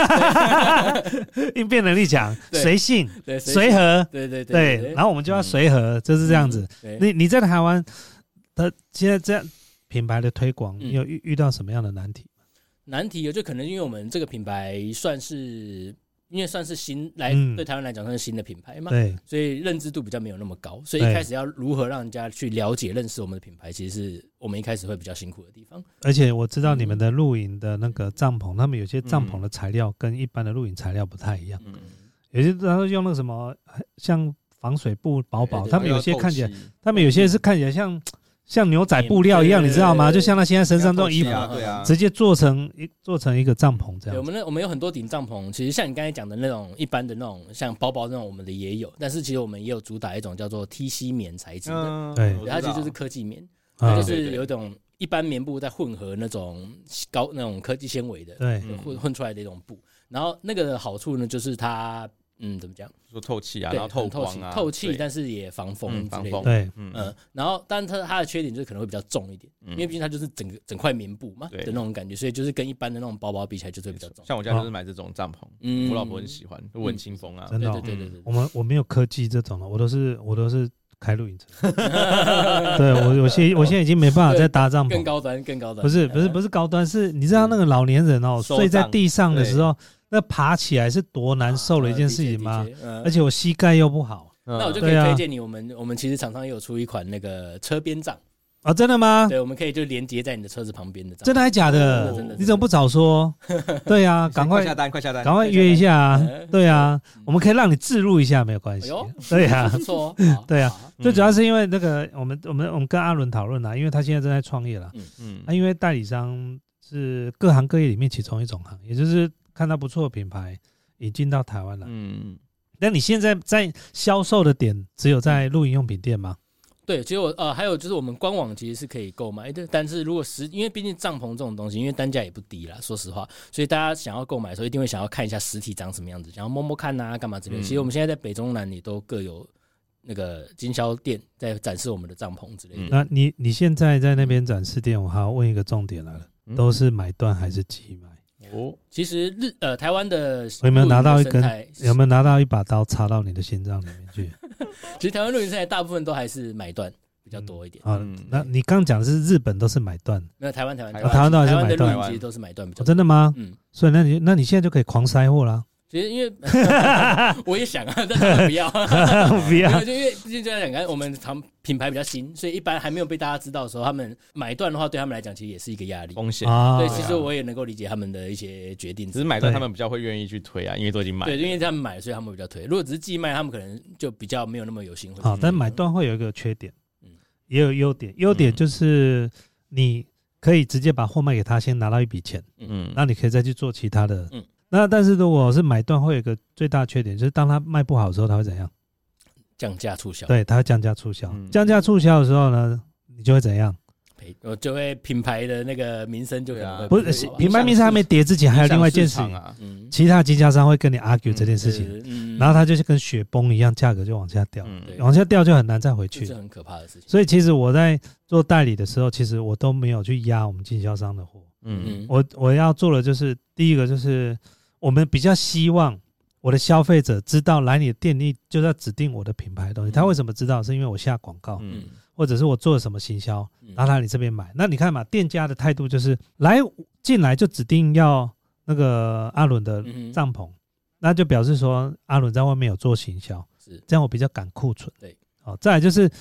应变能力强，随性， 对随和， 对对对。对，然后我们就要随和，就是这样子。你你在台湾，他现在这样品牌的推广，你有遇遇到什么样的难题？ 难题有就可能因为我们这个品牌算是，因为算是新来对台湾来讲算是新的品牌嘛， 对， 所以认知度比较没有那么高，所以一开始要如何让人家去了解认识我们的品牌，其实是我们一开始会比较辛苦的地方。 而且我知道你们的露营的那个帐篷，他们有些帐篷的材料跟一般的露营材料不太一样，有些他说用那个什么像。防水布薄薄，他们有些看起来，他们有些是看起来像像牛仔布料一样，你知道吗？就像他现在身上这种衣服，直接做成一做成一个帐篷这样。 对，我们那我们有很多顶帐篷，其实像你刚才讲的那种一般的那种像薄薄那种，我们的也有，但是其实我们也有主打一种叫做 T C 棉材质的，对，它其实就是科技棉，它就是有一种一般棉布再混合那种高那种科技纤维的， 对， 混混出来的一种布。然后那个的好处呢，就是它。嗯，怎么讲？ 说透气啊，然后透光啊， 透气，但是也防风之类的。 对， 嗯，然后，但它它的缺点就是可能会比较重一点，因为毕竟它就是整个整块棉布嘛的那种感觉，所以就是跟一般的那种包包比起来，就是比较重。 像我家就是买这种帐篷，嗯，我老婆很喜欢，就很清风啊。 真的， 对对对对。 我们我没有科技这种了，我都是我都是开露营车。对我我现我现在已经没办法再搭帐篷， 更高端更高端。 不是不是不是高端，是你知道那个老年人哦，睡在地上的时候。那爬起来是多难受的一件事情吗？而且我膝盖又不好。 那我就可以推荐你，我们我们其实厂商也有出一款那个车边帐啊，真的吗？ 对，我们可以就连接在你的车子旁边的帐。 真的还假的？你怎么不早说？对呀，赶快下单，快下单， 赶快约一下啊！对啊，我们可以让你置入一下，没有关系。对呀， 不错。 对啊，最主要是因为那个我们我们我们跟阿伦讨论啊，因为他现在正在创业了。嗯嗯。啊，因为代理商是各行各业里面其中一种行，也就是看到不错的品牌。引进到台湾了，嗯，那你现在在销售的点只有在露营用品店吗？ 对，其实我呃还有就是我们官网其实是可以购买的，但是如果实因为毕竟帐篷这种东西，因为单价也不低啦，说实话，所以大家想要购买的时候一定会想要看一下实体长什么样子，想要摸摸看啊，干嘛之类的。嗯、其实我们现在在北中南也都各有那个经销店在展示我们的帐篷之类的。嗯、 那你你现在在那边展示店，我还要问一个重点来了，嗯、都是买断还是寄买？ 哦，其实日呃台湾的有没有拿到一根有没有拿到一把刀插到你的心脏里面去？ 其实台湾露营生态大部分都还是买断比较多一点。 啊、嗯，那你刚讲的是日本都是买断， 没有台湾台湾台湾都还是买断，其实都是买断比较多。 哦、真的吗？嗯，所以那你那你现在就可以狂塞货啦。 其实因为我也想啊，但他们不要， 不要， 就因为毕竟就在讲，我们厂品牌比较新，所以一般还没有被大家知道的时候，他们买断的话，对他们来讲其实也是一个压力风险。 对，其实我也能够理解他们的一些决定， 只是买断他们比较会愿意去推啊，因为都已经买了。 对，因为他们买，所以他们比较推。如果只是寄卖，他们可能就比较没有那么有心。 好，但买断会有一个缺点，嗯，也有优点。优点就是你可以直接把货卖给他，先拿到一笔钱，嗯，那你可以再去做其他的，嗯。那但是如果是买断，会有一个最大的缺点，就是当它卖不好的时候，它会怎样？ 降价促销。 对，它会降价促销。嗯、降价促销的时候呢，你就会怎样？ 我就会品牌的那个名声就可能会不是品牌名声还没跌之前，还有另外一件事情啊，嗯、其他经销商会跟你 argue 这件事情，嗯嗯、然后它就是跟雪崩一样，价格就往下掉，嗯、往下掉就很难再回去， 这是很可怕的事情。 所以其实我在做代理的时候，其实我都没有去压我们经销商的货。嗯嗯，我我要做的就是第一个就是。我们比较希望我的消费者知道来你的店里就是要指定我的品牌的东西。他为什么知道？是因为我下广告，嗯、或者是我做了什么行销，然后来你这边买。那你看嘛，店家的态度就是来进来就指定要那个阿伦的帐篷，嗯、那就表示说阿伦在外面有做行销，这样我比较赶库存。对，好，再来就是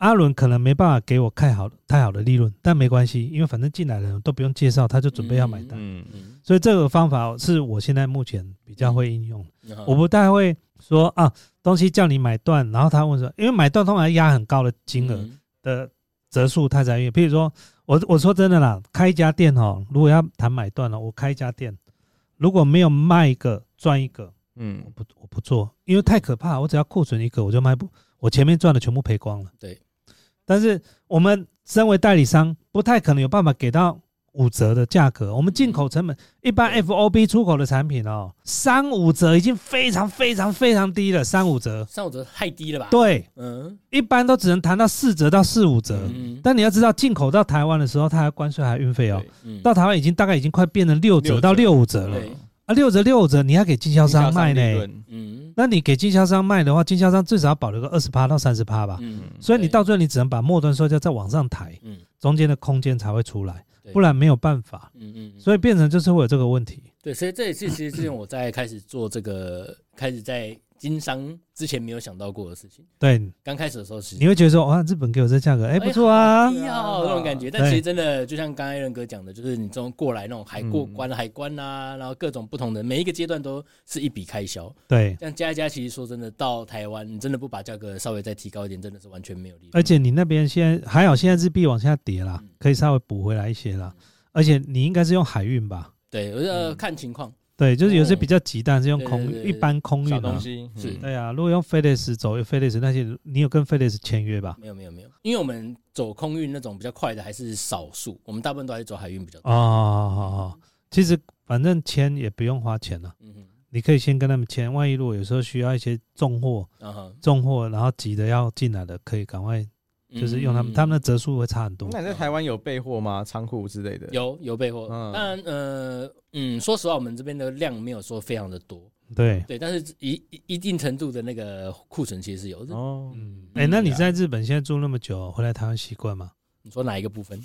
阿伦可能没办法给我太好太好的利润，但没关系，因为反正进来的人都不用介绍，他就准备要买单。嗯嗯、所以这个方法是我现在目前比较会应用。嗯、我不太会说啊，东西叫你买断，然后他问说，因为买断通常压很高的金额的折数，他才愿意。譬如说，我我说真的啦，开一家店哦，如果要谈买断了，我开一家店，如果没有卖一个赚一个，嗯，我不我不做，因为太可怕，我只要库存一个我就卖不，我前面赚的全部赔光了。 对。 但是我们身为代理商，不太可能有办法给到五折的价格。我们进口成本一般 F O B 出口的产品哦，三五折已经非常非常非常低了，三五折， 三五折太低了吧？ 对，嗯，一般都只能谈到四折到四五折。嗯，但你要知道，进口到台湾的时候，它还关税还运费哦，嗯、到台湾已经大概已经快变成六折到六五折了。啊，六折六五折，你要给经销商卖呢。嗯，那你给经销商卖的话，经销商至少要保留个二十趴到三十趴吧。嗯，所以你到最后你只能把末端售价再往上抬，嗯，中间的空间才会出来，不然没有办法。嗯嗯，所以变成就是会有这个问题。 对，所以这也是其实之前我在开始做这个，开始在经商之前没有想到过的事情。 对， 刚开始的时候是你会觉得说，哇，日本给我这价格，哎、欸，不错啊， 低哦，那种感觉。但其实真的，就像刚才任哥讲的，就是你这种过来那种海过关、嗯、海关啊，然后各种不同的每一个阶段都是一笔开销。 对， 这样加一加，其实说真的，到台湾你真的不把价格稍微再提高一点，真的是完全没有利润。 而且你那边现在还好，现在日币往下跌啦，嗯、可以稍微补回来一些啦。嗯、而且你应该是用海运吧？ 对，我要看情况。 对，就是有些比较急，但是用空、哦、一般空运、啊、 小东西是，对啊。如果用 FedEx 走 FedEx 那些，你有跟 FedEx 签约吧？ 没有没有没有，因为我们走空运那种比较快的还是少数，我们大部分都还是走海运比较多。 哦哦哦，其实反正签也不用花钱了，嗯哼，你可以先跟他们签，万一如果有时候需要一些重货，嗯、重货然后急的要进来的，可以赶快。就是用他们，嗯、他们的折数会差很多。 那你在台湾有备货吗？仓库之类的？ 有有备货，嗯、当然呃嗯，说实话，我们这边的量没有说非常的多。 对对，但是一一定程度的那个库存其实是有的。哦， 嗯，哎、欸，那你在日本现在住那么久，回来台湾习惯吗？ 你说哪一个部分？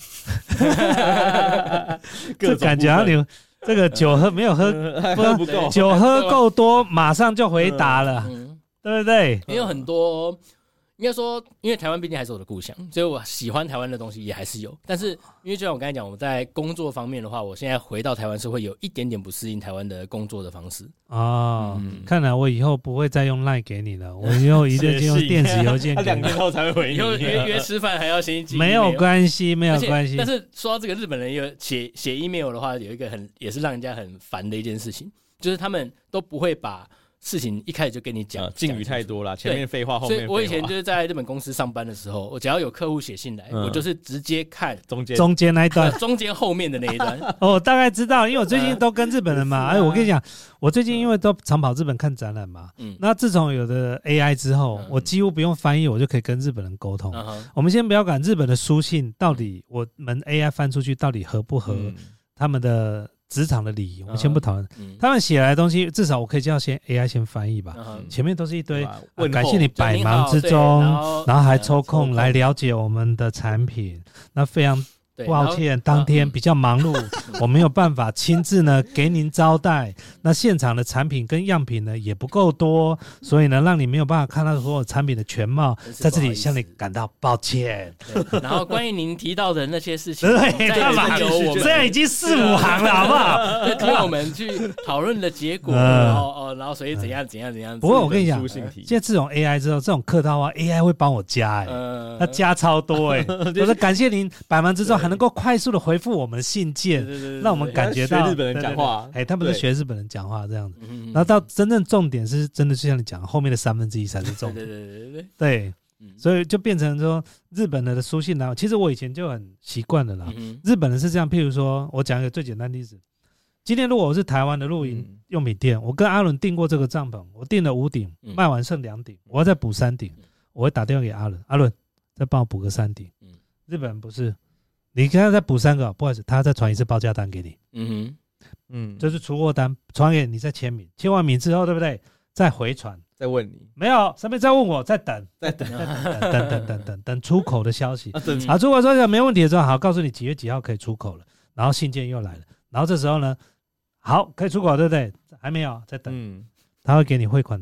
这感觉你这个酒喝没有喝喝不够，酒喝够多，马上就回答了，嗯、对不对？ 也有很多。应该说，因为台湾毕竟还是我的故乡，所以我喜欢台湾的东西也还是有。但是，因为就像我刚才讲，我在工作方面的话，我现在回到台湾是会有一点点不适应台湾的工作的方式。 哦，嗯、看来我以后不会再用 LINE 给你了，我以后一定用电子邮件给你。 他两天后才会回你。 以后约约吃饭还要先寄 email。 没有关系，没有关系。 但是说到这个日本人有写写 email 的话，有一个很也是让人家很烦的一件事情，就是他们都不会把事情一开始就跟你讲， 敬语太多了，前面废话，后面废话。 所以我以前就是在日本公司上班的时候，我只要有客户写信来，嗯、我就是直接看中间中间那一段， 中间后面的那一段。 哦，我大概知道，因为我最近都跟日本人嘛。哎，我跟你讲，我最近因为都常跑日本看展览嘛，嗯，那自从有的 A I 之后，嗯、我几乎不用翻译，我就可以跟日本人沟通。嗯、我们先不要管日本的书信到底我们 A I 翻出去到底合不合他们的职场的礼仪，我们先不讨论。嗯、他们写来的东西，至少我可以叫先 A I 先翻译吧。嗯、前面都是一堆、啊、感谢你百忙之中，然后, 然后还抽空来了解我们的产品，那非常抱歉，当天比较忙碌，嗯、我没有办法亲自呢给您招待。那现场的产品跟样品呢也不够多，所以呢让你没有办法看到所有产品的全貌，在这里向你感到抱歉。 然后关于您提到的那些事情， 对，干嘛？这样已经四五行了，好不好？ 听我们去讨论的结果，然后哦，然后所以怎样怎样怎样。 不过我跟你讲，现在这种 A I 之后，这种客套话 A I 会帮我加，哎，他加超多，哎，我说感谢您百忙之中还能够快速的回复我们的信件，让我们感觉到学日本人讲话， 哎，他们是学日本人讲话这样子。然后到真正重点是真的，就像你讲，后面的三分之一才是重点。对对对对对，所以就变成说日本人的书信来，其实我以前就很习惯了啦。日本人是这样，譬如说我讲一个最简单的例子，今天如果我是台湾的露营用品店，我跟阿伦订过这个帐篷，我订了五顶，卖完剩两顶，我要再补三顶，我会打电话给阿伦，阿伦再帮我补个三顶。日本人不是。你刚才再补三个，不好意思，他再传一次报价单给你。嗯哼，嗯，就是出货单传给你，再签名，签完名之后，对不对？再回传， 再问你， 没有，上面再问我，再等， 再等， 等等等等等等出口的消息。啊，出口消息没问题的时候，好，告诉你几月几号可以出口了，然后信件又来了，然后这时候呢，好，可以出口，对不对？还没有，再等，嗯，他会给你汇款单。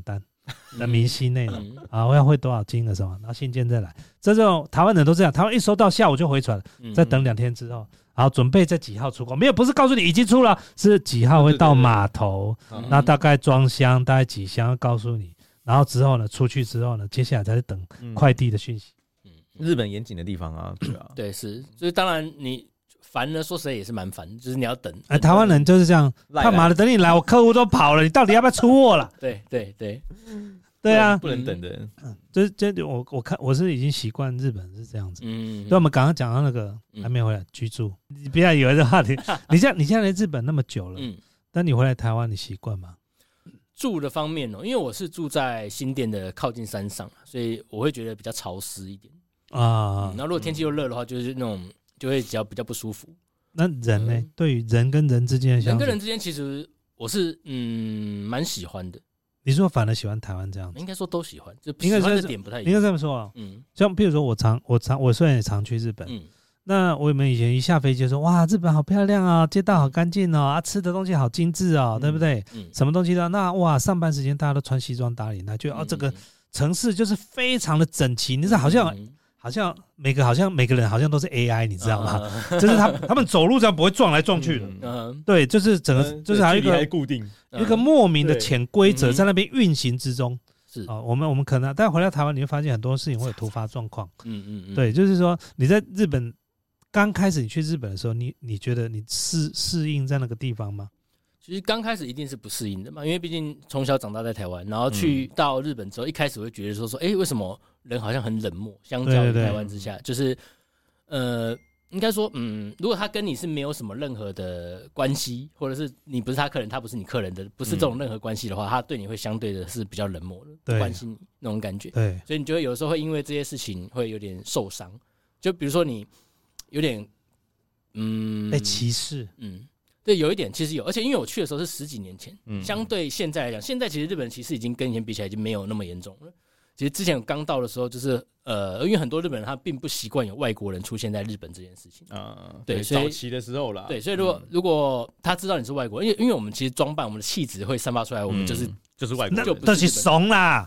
的明细内容、嗯、啊，我要汇多少金额什么，然后信件再来。这种台湾人都这样，台湾一收到下午就回传，再等两天之后，然后准备在几号出口，没有不是告诉你已经出了，是几号会到码头，那大概装箱，大概几箱告诉你，然后之后呢出去之后呢，接下来才是等快递的讯息。 嗯，日本严谨的地方啊，对啊， 对是，所以当然你。烦呢，说实在也是蛮烦，就是你要等。 哎、欸，台湾人就是这样，干嘛的？等你来，我客户都跑了，你到底要不要出货了？ 对对对， 对啊， 不能等的。 嗯，这这我我看我是已经习惯日本是这样子。嗯，对，我们刚刚讲到那个还没回来居住，嗯、你不要以为这话题，你像你现在来日本那么久了，嗯，但你回来台湾，你习惯吗？ 住的方面哦，因为我是住在新店的靠近山上，所以我会觉得比较潮湿一点啊、嗯。然后如果天气又热的话，就是那种。就会比较比较不舒服。 那人呢？嗯、对于人跟人之间的相处， 人跟人之间，其实我是嗯蛮喜欢的。 你说反而喜欢台湾这样子？ 应该说都喜欢，就喜欢的点不太一样。 应该这么说啊。嗯，像譬如说我常我常我虽然也常去日本，嗯，那我们以前一下飞机就说哇，日本好漂亮啊，街道好干净哦，啊，吃的东西好精致哦，嗯、对不对？嗯，什么东西都那哇，上班时间大家都穿西装打领带，就、嗯、哦这个城市就是非常的整齐，你知道好像。嗯好像每个好像每个人好像都是 A I， 你知道吗？嗯、就是他他们走路这样不会撞来撞去的，嗯、对，就是整个、嗯、就是还有一个固定一个莫名的潜规则在那边运行之中。是啊、哦，我们我们可能但回到台湾，你会发现很多事情会有突发状况。嗯嗯嗯，对，就是说你在日本刚开始你去日本的时候，你你觉得你适适应在那个地方吗？ 其实刚开始一定是不适应的嘛，因为毕竟从小长大在台湾，然后去到日本之后，一开始会觉得说说，哎、欸，为什么人好像很冷漠，相较于台湾之下，对对对就是呃，应该说，嗯，如果他跟你是没有什么任何的关系，或者是你不是他客人，他不是你客人的，不是这种任何关系的话，他对你会相对的是比较冷漠的，不关心你那种感觉。对，所以你就会有的时候会因为这些事情会有点受伤，就比如说你有点嗯被歧视， 嗯。对，有一点其实有，而且因为我去的时候是十几年前，嗯、相对现在来讲，现在其实日本歧视已经跟以前比起来已经没有那么严重了。其实之前刚到的时候，就是呃，因为很多日本人他并不习惯有外国人出现在日本这件事情啊、 呃，对，所以早期的时候啦， 对，所以如果、嗯、如果他知道你是外国人，因为因为我们其实装扮我们的气质会散发出来，我们就是、嗯、 就是外国人， 就不是怂啦，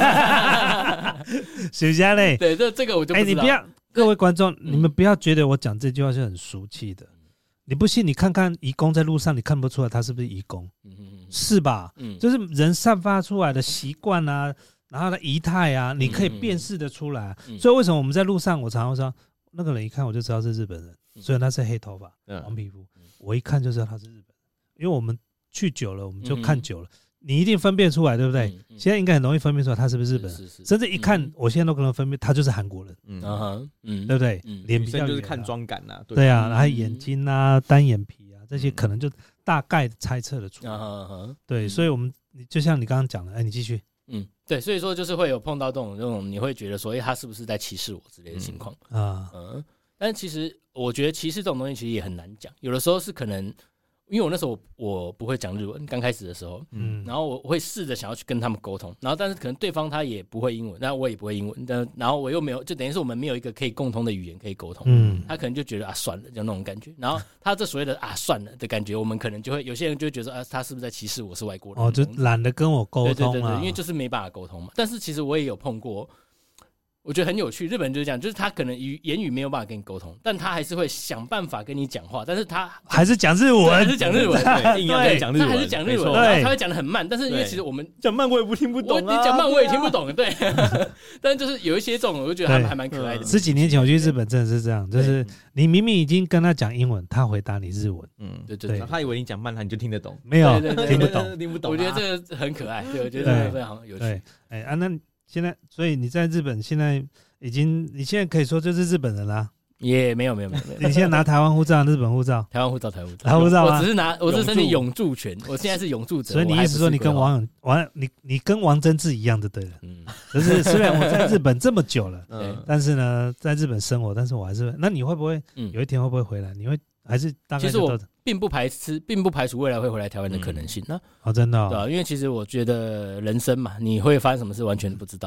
谁家嘞？ 对，这这个我就不知道。哎、欸， 你不要，各位观众，嗯、你们不要觉得我讲这句话是很俗气的。你不信，你看看移工在路上，你看不出来他是不是移工，嗯、是吧？嗯、就是人散发出来的习惯啊，然后的仪态啊，你可以辨识得出来、啊嗯。所以为什么我们在路上，我常常说，那个人一看我就知道是日本人，虽然他是黑头发、黄皮肤，我一看就知道他是日本人，因为我们去久了，我们就看久了。你一定分辨出来，对不对？嗯嗯、现在应该很容易分辨出来他是不是日本人，是是是甚至一看、嗯，我现在都可能分辨他就是韩国人，嗯嗯，对不对？脸、嗯、比较圆、啊、 就是看妆感呐、啊， 对, 对啊，然后眼睛啊、单眼皮啊这些，可能就大概猜测的出来。嗯、对，所以我们就像你刚刚讲的，哎，你继续。 嗯，对，所以说就是会有碰到这种这种，你会觉得说，哎，他是不是在歧视我之类的情况、嗯、啊？嗯，但其实我觉得歧视这种东西其实也很难讲，有的时候是可能。因为我那时候 我, 我不会讲日文，刚开始的时候，嗯，然后我会试着想要去跟他们沟通，然后但是可能对方他也不会英文，那我也不会英文，但然后我又没有，就等于是我们没有一个可以共同的语言可以沟通，嗯，他可能就觉得啊算了，就那种感觉，然后他这所谓的啊算了的感觉，我们可能就会有些人就会觉得啊他是不是在歧视我是外国人， 哦，就懒得跟我沟通， 对对对对，因为就是没办法沟通嘛。但是其实我也有碰过。我觉得很有趣，日本人就是这样，就是他可能语言语没有办法跟你沟通，但他还是会想办法跟你讲话，但是他还是讲日文， 还是讲日文， 对，硬要跟你讲日文， 他还是讲日文，然后他会讲得很慢，但是因为其实我们讲慢我也不听不懂、啊， 你讲慢我也听不懂，对，但就是有一些这种，我就觉得还还蛮可爱的。 十几年前我去日本真的是这样，就是你明明已经跟他讲英文，他回答你日文， 嗯，对对对，他以为你讲慢，他你就听得懂， 没有， 对对对听不懂， 听不懂。我觉得这个很可爱，对，我觉得这个非常有趣。对， 哎啊，那现在，所以你在日本现在。已经，你现在可以说就是日本人啦。 也、yeah, 没有没有没有没有。 你现在拿台湾护照、日本护照？ 台湾护照、台湾护照。 台湾护照吗？ 我只是拿，我是申请永住权。我现在是永住者。 所以你意思说你跟王王你你跟王贞治一样就对了。嗯。就是虽然我在日本这么久了，嗯，但是呢，在日本生活，但是我还是，那你会不会有一天会不会回来？你会还是大概？ 其实我并不排斥，并不排除未来会回来台湾的可能性。那、 嗯、哦，真的、哦。 对啊，因为其实我觉得人生嘛，你会发生什么事完全不知道。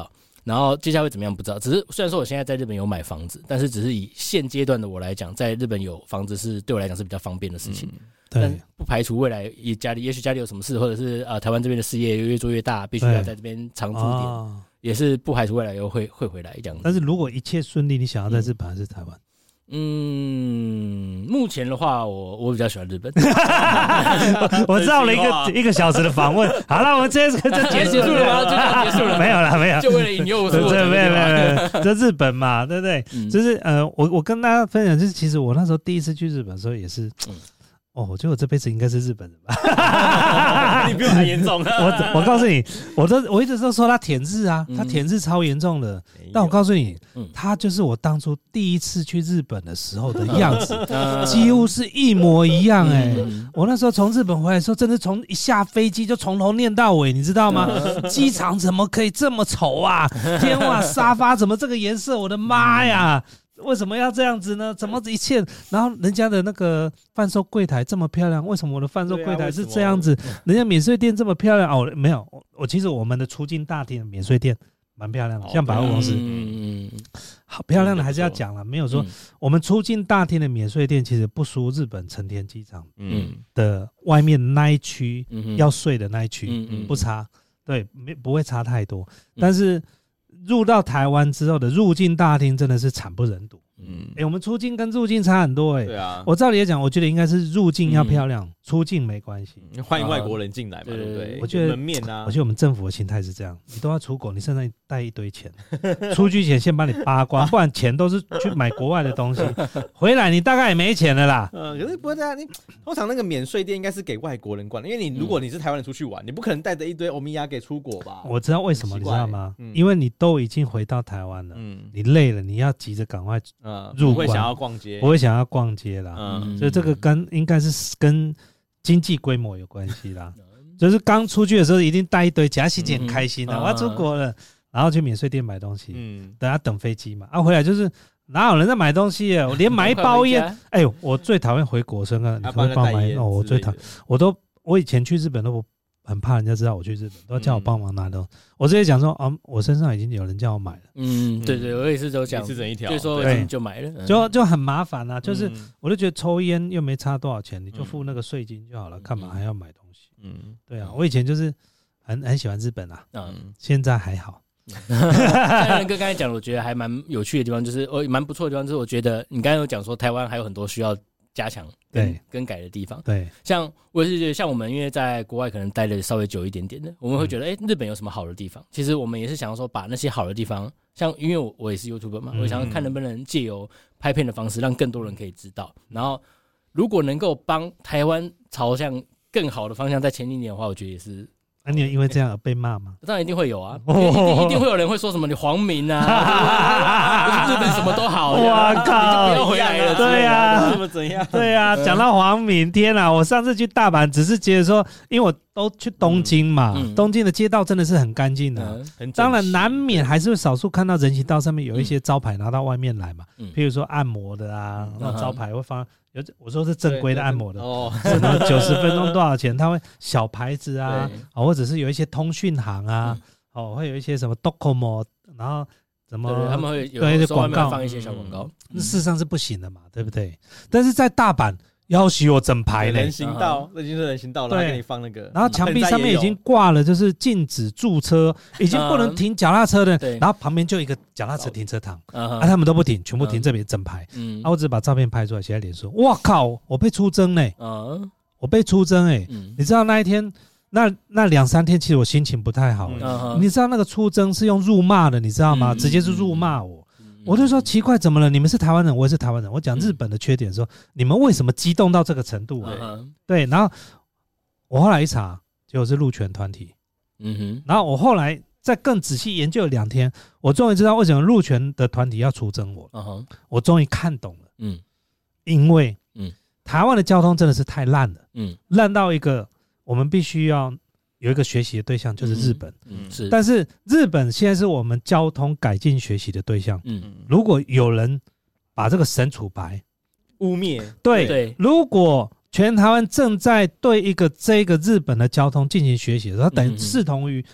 然后接下来会怎么样不知道。只是虽然说我现在在日本有买房子，但是只是以现阶段的我来讲，在日本有房子是对我来讲是比较方便的事情。嗯但不排除未来也家里，也许家里有什么事，或者是呃台湾这边的事业越做越大，必须要在这边常驻点，哦、也是不排除未来又会会回来这样子。 但是如果一切顺利，你想要在日本还是台湾？ 嗯，目前的话，我我比较喜欢日本。 我绕了一个一个小时的访问，好了，我们这这结束了吗？就这样结束了？ 没有了，没有， 就为了引诱我。 对，没有，没有，没有，这日本嘛，对不对？嗯、就是呃，我我跟大家分享，就是其实我那时候第一次去日本的时候也是。嗯哦，我觉得我这辈子应该是日本人吧？ 你比我还严重。 我我告诉你，我都我一直都说他舔日啊，他舔日超严重的。但我告诉你，他就是我当初第一次去日本的时候的样子，几乎是一模一样哎、欸。我那时候从日本回来的时候，真的从一下飞机就从头念到尾，你知道吗？机场怎么可以这么丑啊？天哇，沙发怎么这个颜色？我的妈呀！为什么要这样子呢？怎么一切？然后人家的那个贩售柜台这么漂亮，为什么我的贩售柜台是这样子？啊、人家免税店这么漂亮哦，没有，我, 我其实我们的出境大厅的免税店蛮漂亮的，像百货公司，嗯，好漂亮的还是要讲了，没有说、嗯、我们出境大厅的免税店其实不输日本成田机场的外面那一区、嗯、要税的那一区、嗯、不差，对，没不会差太多，但是。入到台湾之后的入境大厅真的是惨不忍睹。嗯，哎、欸，我们出境跟入境差很多哎、欸。 对啊， 我照理来讲，我觉得应该是入境要漂亮，嗯、出境没关系。 欢迎外国人进来嘛，对不对？ 我觉得门面啊， 我觉得我们政府的心态是这样：你都要出国，你身上带一堆钱，出去前先把你扒光，不然钱都是去买国外的东西，回来你大概也没钱了啦。 嗯，可是不会这样，你通常那个免税店应该是给外国人管的，因为你如果你是台湾人出去玩，你不可能带着一堆欧米茄给出国吧？ 我知道为什么，你知道吗？嗯、因为你都已经回到台湾了，嗯，你累了，你要急着赶快入关。 想要逛街， 不会想要逛街啦，嗯，所以这个跟应该是跟经济规模有关系啦。就是刚出去的时候，一定带一堆，假心情很开心的、啊，嗯、我要出国了，然后去免税店买东西，嗯，等下等飞机嘛，啊，回来就是哪有人在买东西耶？我连买一包烟，哎呦，我最讨厌回国生啊，你可不可以帮我买？哦，我最讨，我都我以前去日本都很怕人家知道我去日本，都要叫我帮忙拿东西。嗯、我直接讲说，啊，我身上已经有人叫我买了。嗯， 对对，我也是都讲， 一次整一条， 就说我就买了， 就就很麻烦啊。就是我就觉得抽烟又没差多少钱，你就付那个税金就好了，干嘛还要买东西？嗯，对啊，我以前就是很很喜欢日本啊，嗯，现在还好。 像仁哥刚才讲，我觉得还蛮有趣的地方，就是哦，蛮不错的地方，就是我觉得你刚才有讲说台湾还有很多需要加强跟更改的地方， 对， 像我也是觉得，像我们因为在国外可能待的稍微久一点点的，我们会觉得，哎、嗯欸，日本有什么好的地方？其实我们也是想要说，把那些好的地方，像因为我我也是 YouTuber 嘛，嗯、我想要看能不能借由拍片的方式，让更多人可以知道。然后，如果能够帮台湾朝向更好的方向再前进一点的话，我觉得也是。 那、啊、你有因为这样而被骂吗？ 当然一定会有啊，一定一定会有人会说什么你皇民啊，日本什么都好， 哇靠， 你就不要回来了， 对啊， 怎么怎样？ 对啊，讲到皇民，天啊！我上次去大阪只是觉得说，因为我都去东京嘛，嗯、东京的街道真的是很干净的，嗯、当然难免还是会少数看到人行道上面有一些招牌拿到外面来嘛，嗯、譬如说按摩的啊，嗯、那种招牌会放。我说是正规的按摩的，哦，什么九十分钟多少钱？他会小牌子啊，或者是有一些通讯行啊，嗯、哦，会有一些什么 Docomo， 然后什么， 对他们会有一些广告，放一些小广告， 那、嗯、事实上是不行的嘛，对不对？但是在大阪。要挟我整排呢， 人行道，那已经是人行道了，还给你放那个， 然后墙壁上面已经挂了，就是禁止驻车，已经不能停脚踏车的，然后旁边就一个脚踏车停车场，啊，他们都不停，全部停这边整排，嗯，啊，我只把照片拍出来写在脸书，哇靠，我被出征呢，嗯，我被出征哎，你知道那一天，那那两三天，其实我心情不太好，你知道那个出征是用辱骂的，你知道吗？直接是辱骂我。我就说奇怪，怎么了？你们是台湾人，我也是台湾人。我讲日本的缺点说，说、嗯、你们为什么激动到这个程度、啊嗯？对，然后我后来一查，结果是路权团体。嗯哼。然后我后来再更仔细研究了两天，我终于知道为什么路权的团体要出征我。嗯哼。我终于看懂了。嗯。因为，嗯，台湾的交通真的是太烂了。嗯。烂到一个，我们必须要。有一个学习的对象就是日本，嗯嗯、是，但是日本现在是我们交通改进学习的对象。嗯，如果有人把这个神处牌污蔑， 对，对，如果全台湾正在对一个这个日本的交通进行学习的时候，等于视同于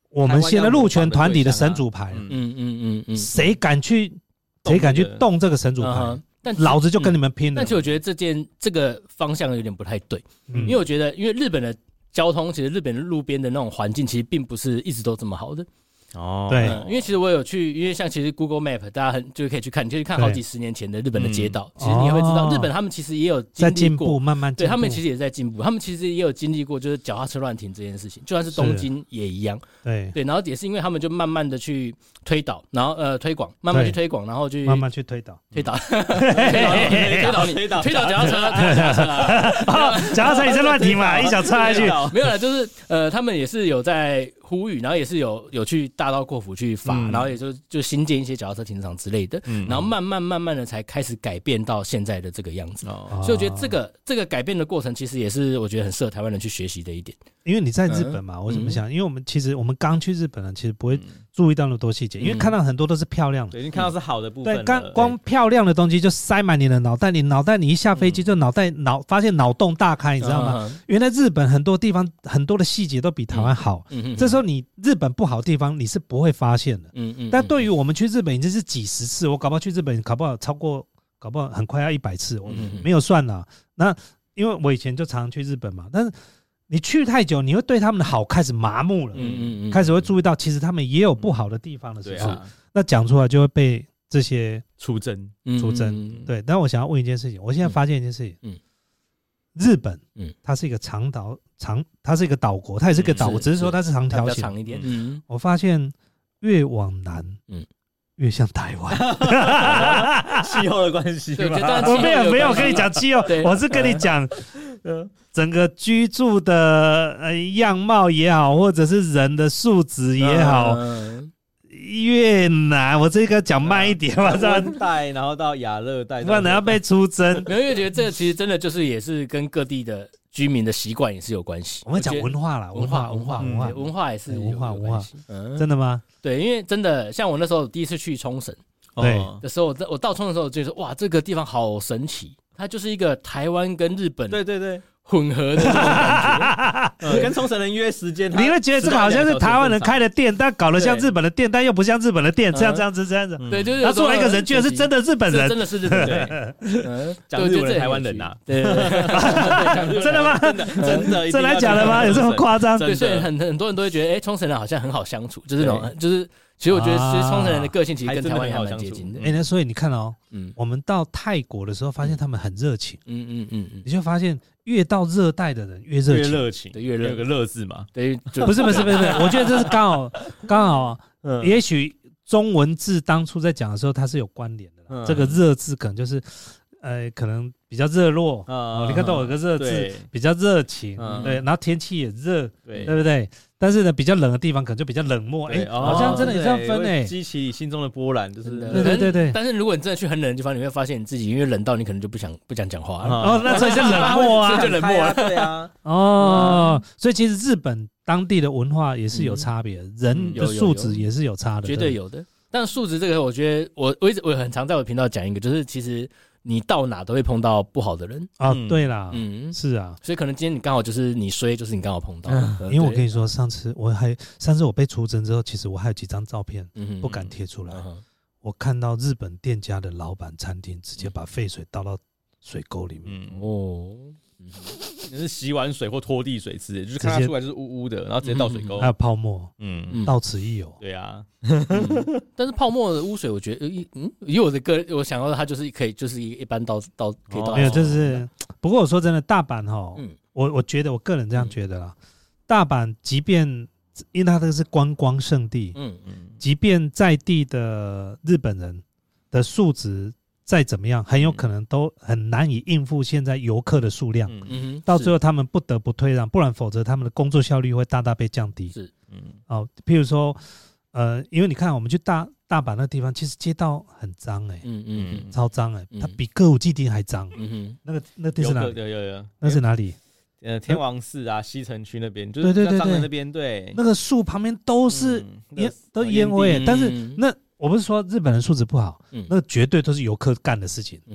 我们现在陆权团体的神主牌， 嗯嗯嗯嗯， 谁敢去谁敢去动这个神主牌？但老子就跟你们拼了。 但其实我觉得这件这个方向有点不太对，因为我觉得因为日本的交通，其实日本的路边的那种环境，其实并不是一直都这么好的。 哦， 对、 嗯，因为其实我有去，因为像其实 Google Map 大家很就是可以去看，你就去看好几十年前的日本的街道，其实你也会知道，日本他们其实也有经历过在进步，慢慢进步， 对他们其实也在进步，他们其实也有经历过就是脚踏车乱停这件事情，就算是东京也一样， 对对，然后也是因为他们就慢慢的去推导，然后呃推广，慢慢去推广，然后去慢慢去推导， 推导，推导你推导推导脚踏车，推导脚踏车啊， 脚踏车也是乱停嘛，一脚插下去， 没有了，就是呃他们也是有在呼吁，然后也是有有去大刀阔斧去罚，嗯、然后也就就新建一些脚踏车停车场之类的，嗯、然后慢慢慢慢的才开始改变到现在的这个样子。哦、所以我觉得这个这个改变的过程，其实也是我觉得很适合台湾人去学习的一点。 因为你在日本嘛，嗯、我怎么想？因为我们其实我们刚去日本呢，其实不会注意到那么多细节，嗯、因为看到很多都是漂亮的， 对，已经看到是好的部分了。 对，光光漂亮的东西就塞满你的脑袋，你脑袋你一下飞机就脑袋脑发现脑洞大开，你知道吗？嗯、原来日本很多地方很多的细节都比台湾好，嗯、这时候你日本不好的地方你是不会发现的。嗯嗯。但对于我们去日本已经是几十次，我搞不好去日本搞不好超过，搞不好很快要一百次，我没有算啦。那因为我以前就常常去日本嘛，但是你去太久，你会对他们的好开始麻木了，嗯嗯嗯，开始会注意到其实他们也有不好的地方的时候，啊、那讲出来就会被这些出征出征。嗯嗯对，但我想要问一件事情，我现在发现一件事情，嗯，日本，嗯，它是一个长岛长，它是一个岛国，它也是个岛国，只是说它是长条形， 长一点。嗯， 我发现越往南，嗯。越像台湾， 气候的关系。 我没有没有跟你讲气候，我是跟你讲，整个居住的呃样貌也好，或者是人的素质也好，嗯、越南我这个讲慢一点吧， 温带然后到亚热带， 不然等下被出征。 没有，因为觉得这个其实真的就是也是跟各地的居民的习惯也是有关系。 我们讲文化啦，文化文化文化文化也是文化文化， 嗯、 真的吗？ 对，因为真的像我那时候第一次去冲绳， 对的时候，我我到冲绳的时候就说哇，这个地方好神奇，它就是一个台湾跟日本对对对混合的这种感觉。呃、跟冲绳人约时间， 你会觉得这个好像是台湾人开的店，但搞得像日本的店，但又不像日本的店，这样这样子这样子。 对，就是他出来一个人，居然是真的日本人， 真的是日本人， 嗯，讲日文的台湾人呐， 对， 真的吗？ 真的真的， 真的假的吗？有这么夸张？ 对，所以很很多人都会觉得，哎，冲绳人好像很好相处，就是那种，就是其实我觉得，其实冲绳人的个性其实跟台湾人还蛮接近的。 哎，那所以你看哦，嗯，我们到泰国的时候，发现他们很热情，嗯嗯嗯嗯，你就发现越到热带的人越热情， 越热情， 对，越热， 有个热字嘛， 对， 不是不是不是，我觉得这是刚好刚好，也许中文字当初在讲的时候它是有关联的，这个热字可能就是。呃，可能比较热络，哦，你看到有个热字，比较热情，对，然后天气也热，对，对不对？但是呢，比较冷的地方可能就比较冷漠，哎，好像真的也这样分哎， 激起你心中的波澜，就是对对对对。 但是如果你真的去很冷的地方，你会发现你自己因为冷到你可能就不想不想讲话了， 哦，那所以就冷漠啊， 所以就冷漠了， 对啊， 哦，所以其实日本当地的文化也是有差别，人的素质也是有差的， 绝对有的。但素质这个，我觉得我我一直我很常在我频道讲一个，就是其实。你到哪都会碰到不好的人啊，对啦，嗯，是啊， 所以可能今天你刚好就是你衰，就是你刚好碰到。 嗯、因为我跟你说，上次我还上次我被出征之后，其实我还有几张照片不敢贴出来。嗯、我看到日本店家的老板餐厅直接把废水倒到水沟里面，嗯、哦。 那是洗碗水或拖地水之类，就是看它出来就是污污的，然后直接倒水沟， 还有泡沫，嗯，到此一游。 对啊， 嗯、但是泡沫的污水，我觉得，嗯，以我的个，我想到它就是可以，就是一一般倒倒可以倒。 没有，就是不过我说真的，大阪哈，嗯、我我觉得我个人这样觉得啦，嗯、大阪即便因为它这个是观光胜地，嗯嗯，即便在地的日本人的素质。再怎么样，很有可能都很难以应付现在游客的数量，嗯、到最后他们不得不退让，不然否则他们的工作效率会大大被降低。是，嗯，哦，譬如说，呃，因为你看我们去大大阪那地方，其实街道很脏哎、欸，嗯嗯超脏哎、欸，它比歌舞伎町还脏。嗯哼，那个那地是哪里？ 有有有， 那是哪里？ 呃，天王寺啊，西城区那边，就是比较脏的那边，对， 那个树旁边都是烟，都烟味，但是那。我不是说日本人素质不好，嗯、那绝对都是游客干的事情。嗯、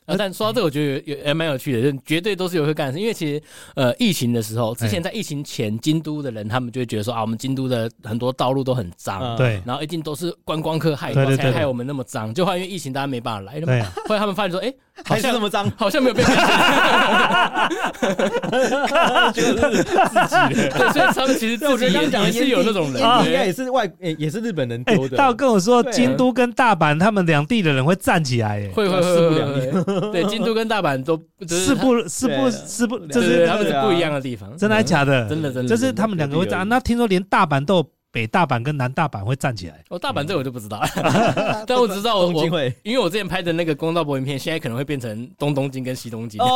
啊，但说到这个，我觉得也蛮有趣的，就绝对都是游客干的事。因为其实呃，疫情的时候，之前在疫情前，京都的人他们就会觉得说啊，我们京都的很多道路都很脏， 对， 然后一定都是观光客害的，才害我们那么脏。就后来因为疫情，大家没办法来了嘛，后来他们发现说，哎， 还是这么脏， 好像没有被发现，就是自己的。对，所以他们其实自己也也是有那种人， 应该也是外也是日本人丢的。 他有跟我说，京都跟大阪他们两地的人会站起来，哎， 会会势不两立。对，京都跟大阪都是不是不是不，就是他们是不一样的地方。 真的还假的？ 真的真的， 就是他们两个会站。那听说连大阪都有北大阪跟南大阪会站起来。 哦，大阪这我就不知道，但我只知道我我因为我之前拍的那个公道博影片，现在可能会变成东东京跟西东京。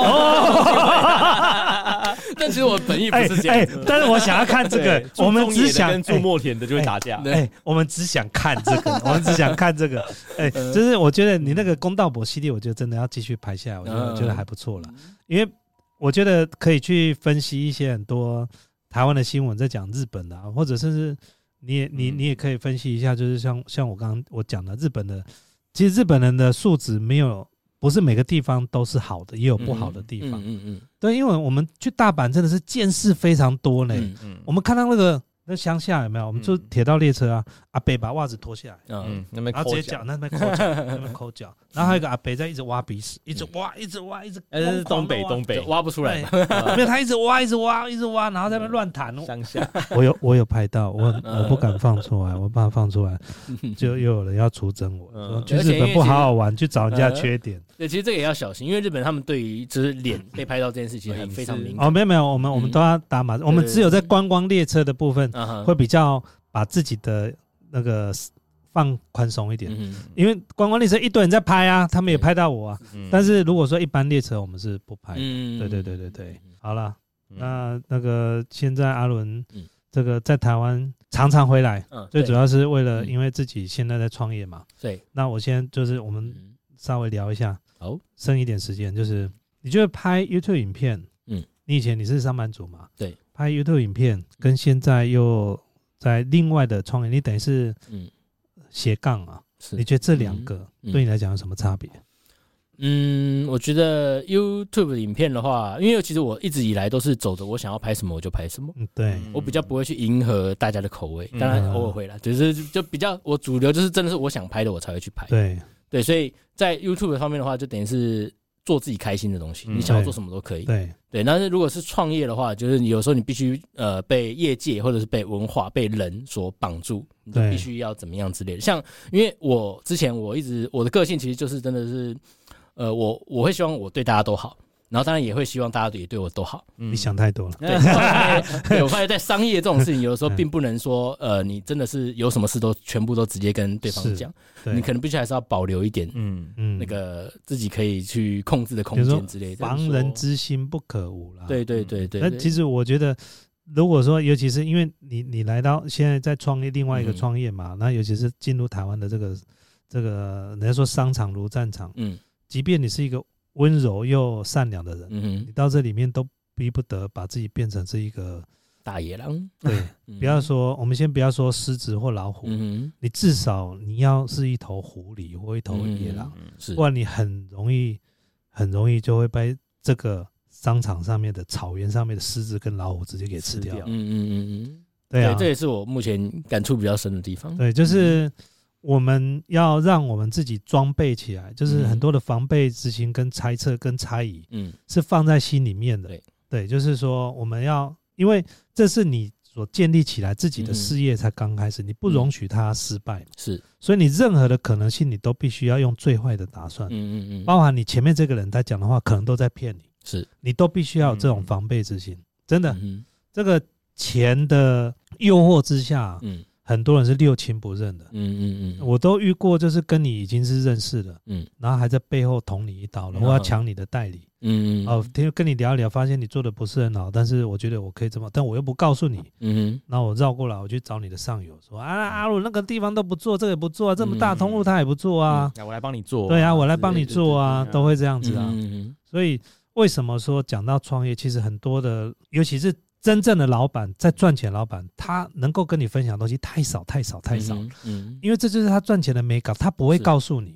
但其实我本意不是这样子。 但是我想要看这个，我们只想跟住墨田的就会打架。 哎，我们只想看这个，我们只想看这个。哎，就是我觉得你那个公道博系列，我觉得真的要继续拍下来，我觉得我觉得还不错了，因为我觉得可以去分析一些很多台湾的新闻，在讲日本的、啊，或者甚至你也你你也可以分析一下，就是像像我刚刚我讲的日本的，其实日本人的素质没有，不是每个地方都是好的，也有不好的地方。嗯嗯嗯，对，因为我们去大阪真的是见识非常多呢。嗯嗯，我们看到那个。那乡下有没有？我们坐铁道列车啊，阿伯把袜子脱下来，嗯，然后直接脚那边抠脚，那边抠脚，然后还有一个阿伯在一直挖鼻屎，一直挖，一直挖，一直。 那是东北，东北挖不出来， 没有他一直挖，一直挖，一直挖，然后在那边乱弹。 乡下， 我有我有拍到，我我不敢放出来，我怕放出来，就又有人要出征我，说去日本不好好玩，去找人家缺点。 对，其实这个也要小心，因为日本他们对于就是脸被拍到这件事情非常敏感。 哦，没有没有，我们我们都要打码，我们只有在观光列车的部分会比较把自己的那个放宽松一点，因为观光列车一堆人在拍啊，他们也拍到我啊。但是如果说一般列车，我们是不拍的。对对对对对，好了，那那个现在阿伦这个在台湾常常回来，最主要是为了因为自己现在在创业嘛。对，那我先就是我们稍微聊一下。好，剩一点时间，就是你觉得拍 YouTube 影片，嗯，你以前你是上班族嘛？对，拍 YouTube 影片跟现在又在另外的创业，你等于是嗯斜杠啊，你觉得这两个对你来讲有什么差别？ 嗯，我觉得 YouTube 的影片的话，因为其实我一直以来都是走着我想要拍什么我就拍什么，嗯，对，我比较不会去迎合大家的口味，当然偶尔会啦，就是就比较我主流就是真的是我想拍的我才会去拍，对。对，所以在 YouTube 方面的话，就等于是做自己开心的东西，嗯、你想要做什么都可以。对对，但是如果是创业的话，就是你有时候你必须呃被业界或者是被文化、被人所绑住，你就必须要怎么样之类的。像因为我之前我一直我的个性其实就是真的是，呃，我我会希望我对大家都好。然后当然也会希望大家也对我都好。 嗯、你想太多了。 对，对我发现在商业这种事情，有的时候并不能说，呃，你真的是有什么事都全部都直接跟对方讲，你可能必须还是要保留一点，嗯嗯，那个自己可以去控制的空间之类的。 防人之心不可无啦。 对对对对。 那其实我觉得，如果说，尤其是因为你你来到现在在创业另外一个创业嘛，嗯、那尤其是进入台湾的这个这个，人家说商场如战场，嗯，即便你是一个温柔又善良的人，嗯、你到这里面都逼不得把自己变成是一个大野狼。 对，嗯、不要说我们先不要说狮子或老虎，嗯、你至少你要是一头狐狸或一头野狼，嗯、不然你很容易很容易就会被这个商场上面的草原上面的狮子跟老虎直接给吃掉。嗯嗯嗯嗯，对啊， 对，这也是我目前感触比较深的地方。 对，就是。嗯我们要让我们自己装备起来，就是很多的防备之心、跟猜测、跟猜疑，嗯，是放在心里面的。对，对，就是说我们要，因为这是你所建立起来自己的事业才刚开始，你不容许它失败，是，所以你任何的可能性，你都必须要用最坏的打算，嗯嗯嗯，包含你前面这个人在讲的话，可能都在骗你，是，你都必须要有这种防备之心，真的，这个钱的诱惑之下，嗯。很多人是六亲不认的，嗯嗯嗯，我都遇过，就是跟你已经是认识了，嗯，然后还在背后捅你一刀了，我要抢你的代理，嗯嗯，哦，听跟你聊一聊，发现你做的不是很好，但是我觉得我可以这么，但我又不告诉你，嗯哼，然后我绕过来，我去找你的上游，说啊，阿鲁那个地方都不做，这个也不做啊，这么大通路他也不做啊， 我来帮你做， 对啊，我来帮你做啊，都会这样子啊，所以为什么说讲到创业，其实很多的，尤其是真正的老板，在赚钱老板，他能够跟你分享的东西太少太少太少，嗯，因为这就是他赚钱的美感，他不会告诉你，嗯，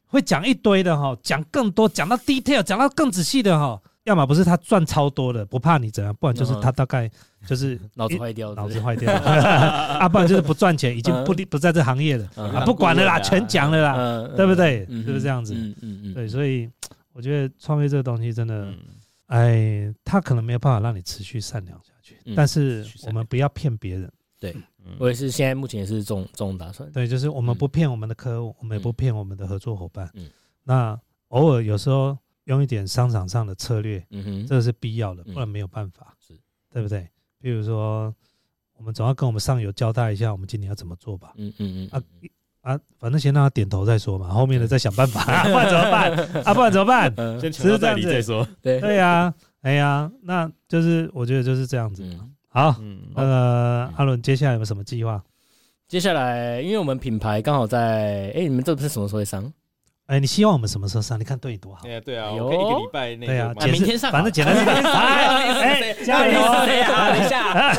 会讲一堆的哈，讲更多，讲到 detail， 讲到更仔细的哈。要么不是他赚超多的，不怕你怎样，不然就是他大概就是脑子坏掉， 脑子坏掉啊，不然就是不赚钱，已经不不在这行业了啊，不管了啦，全讲了啦，对不对？是不是这样子？嗯嗯嗯，对，所以我觉得创业这个东西真的，哎，他可能没有办法让你持续善良下去，但是我们不要骗别人。 对，我也是，现在目前也是这种这种打算。 对，就是我们不骗我们的客户，我们也不骗我们的合作伙伴。那偶尔有时候。用一点商场上的策略，嗯哼，这个是必要的，不然没有办法，是，对不对？比如说，我们总要跟我们上游交代一下，我们今年要怎么做吧，嗯嗯嗯，啊啊，反正先让他点头再说嘛，后面的再想办法，啊、不然怎么办？啊，不然怎么办？ 先请到代理再说， 对对呀，哎呀，那就是我觉得就是这样子。好，那个阿伦，接下来有没有什么计划？ 接下来，因为我们品牌刚好在，哎，你们这不是什么时候会上？ 哎，你希望我们什么时候上？你看对你多好。 对啊，对啊，我可以一个礼拜内。 对啊， 明天上， 反正简单。哎，加油！ 等一下。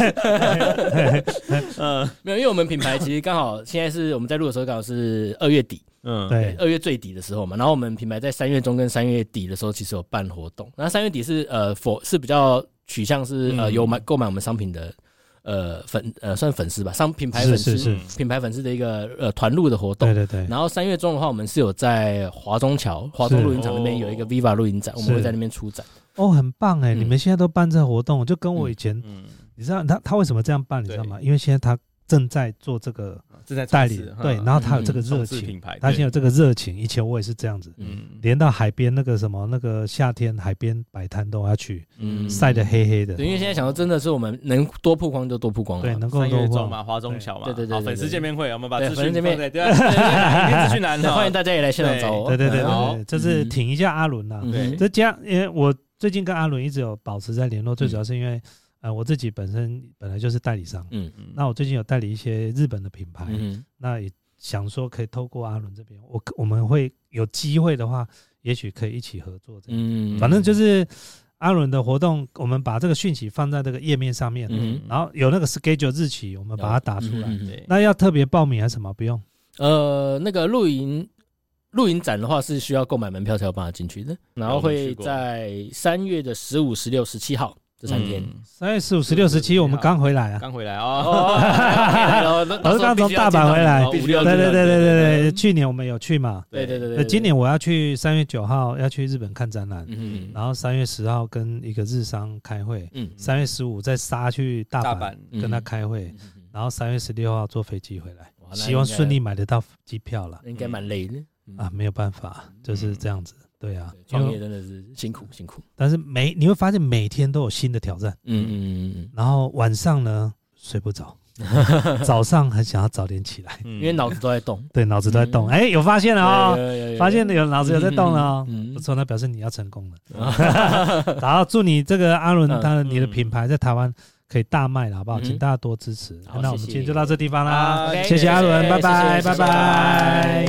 嗯，没有，因为我们品牌其实刚好现在是我们在录的时候刚好是二月底，嗯，对，二月最底的时候嘛。然后我们品牌在三月中跟三月底的时候其实有办活动。那三月底是呃，否是比较取向是呃有买购买我们商品的。呃粉呃算粉丝吧，商品牌粉丝是品牌粉丝的一个呃团露的活动， 对对对。 然后三月中的话，我们是有在华中桥华中露营场那边有一个 Viva 露营展，我们会在那边出展。 哦，很棒哎！你们现在都办这个活动，就跟我以前，你知道他他为什么这样办？你知道吗？因为现在他正在做这个代理，对，然后他有这个热情，他现在有这个热情。以前我也是这样子，嗯，连到海边那个什么那个夏天海边摆摊都要去，嗯，晒得黑黑的。 对，因为现在想说真的是我们能多曝光就多曝光， 对，能够多曝光嘛，华中桥嘛， 对对对， 粉丝见面会，我们把资讯放在对对资讯栏， 欢迎大家也来现场找我。 对对对对，就是挺一下阿伦呐。对，这这样，因为我最近跟阿伦一直有保持在联络，最主要是因为。呃，我自己本身本来就是代理商，嗯嗯，那我最近有代理一些日本的品牌，嗯，那也想说可以透过阿伦这边，我我们会有机会的话，也许可以一起合作，嗯，反正就是阿伦的活动，我们把这个讯息放在这个页面上面，嗯，然后有那个 schedule 日期，我们把它打出来，嗯、那要特别报名还是什么？不用， 呃，那个露营露营展的话是需要购买门票才有办法进去的，然后会在三月的十五、十六、十七号。这三天， 三月十五、十六、十七，我们刚回来啊， 刚回来哦， 我是刚从大阪回来，对对对对对对，去年我们有去嘛， 对对对对， 今年我要去三月九号要去日本看展览，嗯，然后三月十号跟一个日商开会，嗯，三月十五再杀去大阪跟他开会，然后三月十六号坐飞机回来，希望顺利买得到机票了， 应该蛮累的啊，没有办法，就是这样子。对啊， 创业真的是辛苦辛苦， 但是每你会发现每天都有新的挑战，嗯嗯嗯，然后晚上呢睡不着，早上很想要早点起来， 因为脑子都在动， 对，脑子都在动，哎，有发现了哦，发现有脑子有在动了哦，不错，那表示你要成功了。然后祝你这个阿伦他你的品牌在台湾可以大卖了，好不好？请大家多支持。那我们今天就到这地方啦，谢谢阿伦，拜拜，拜拜。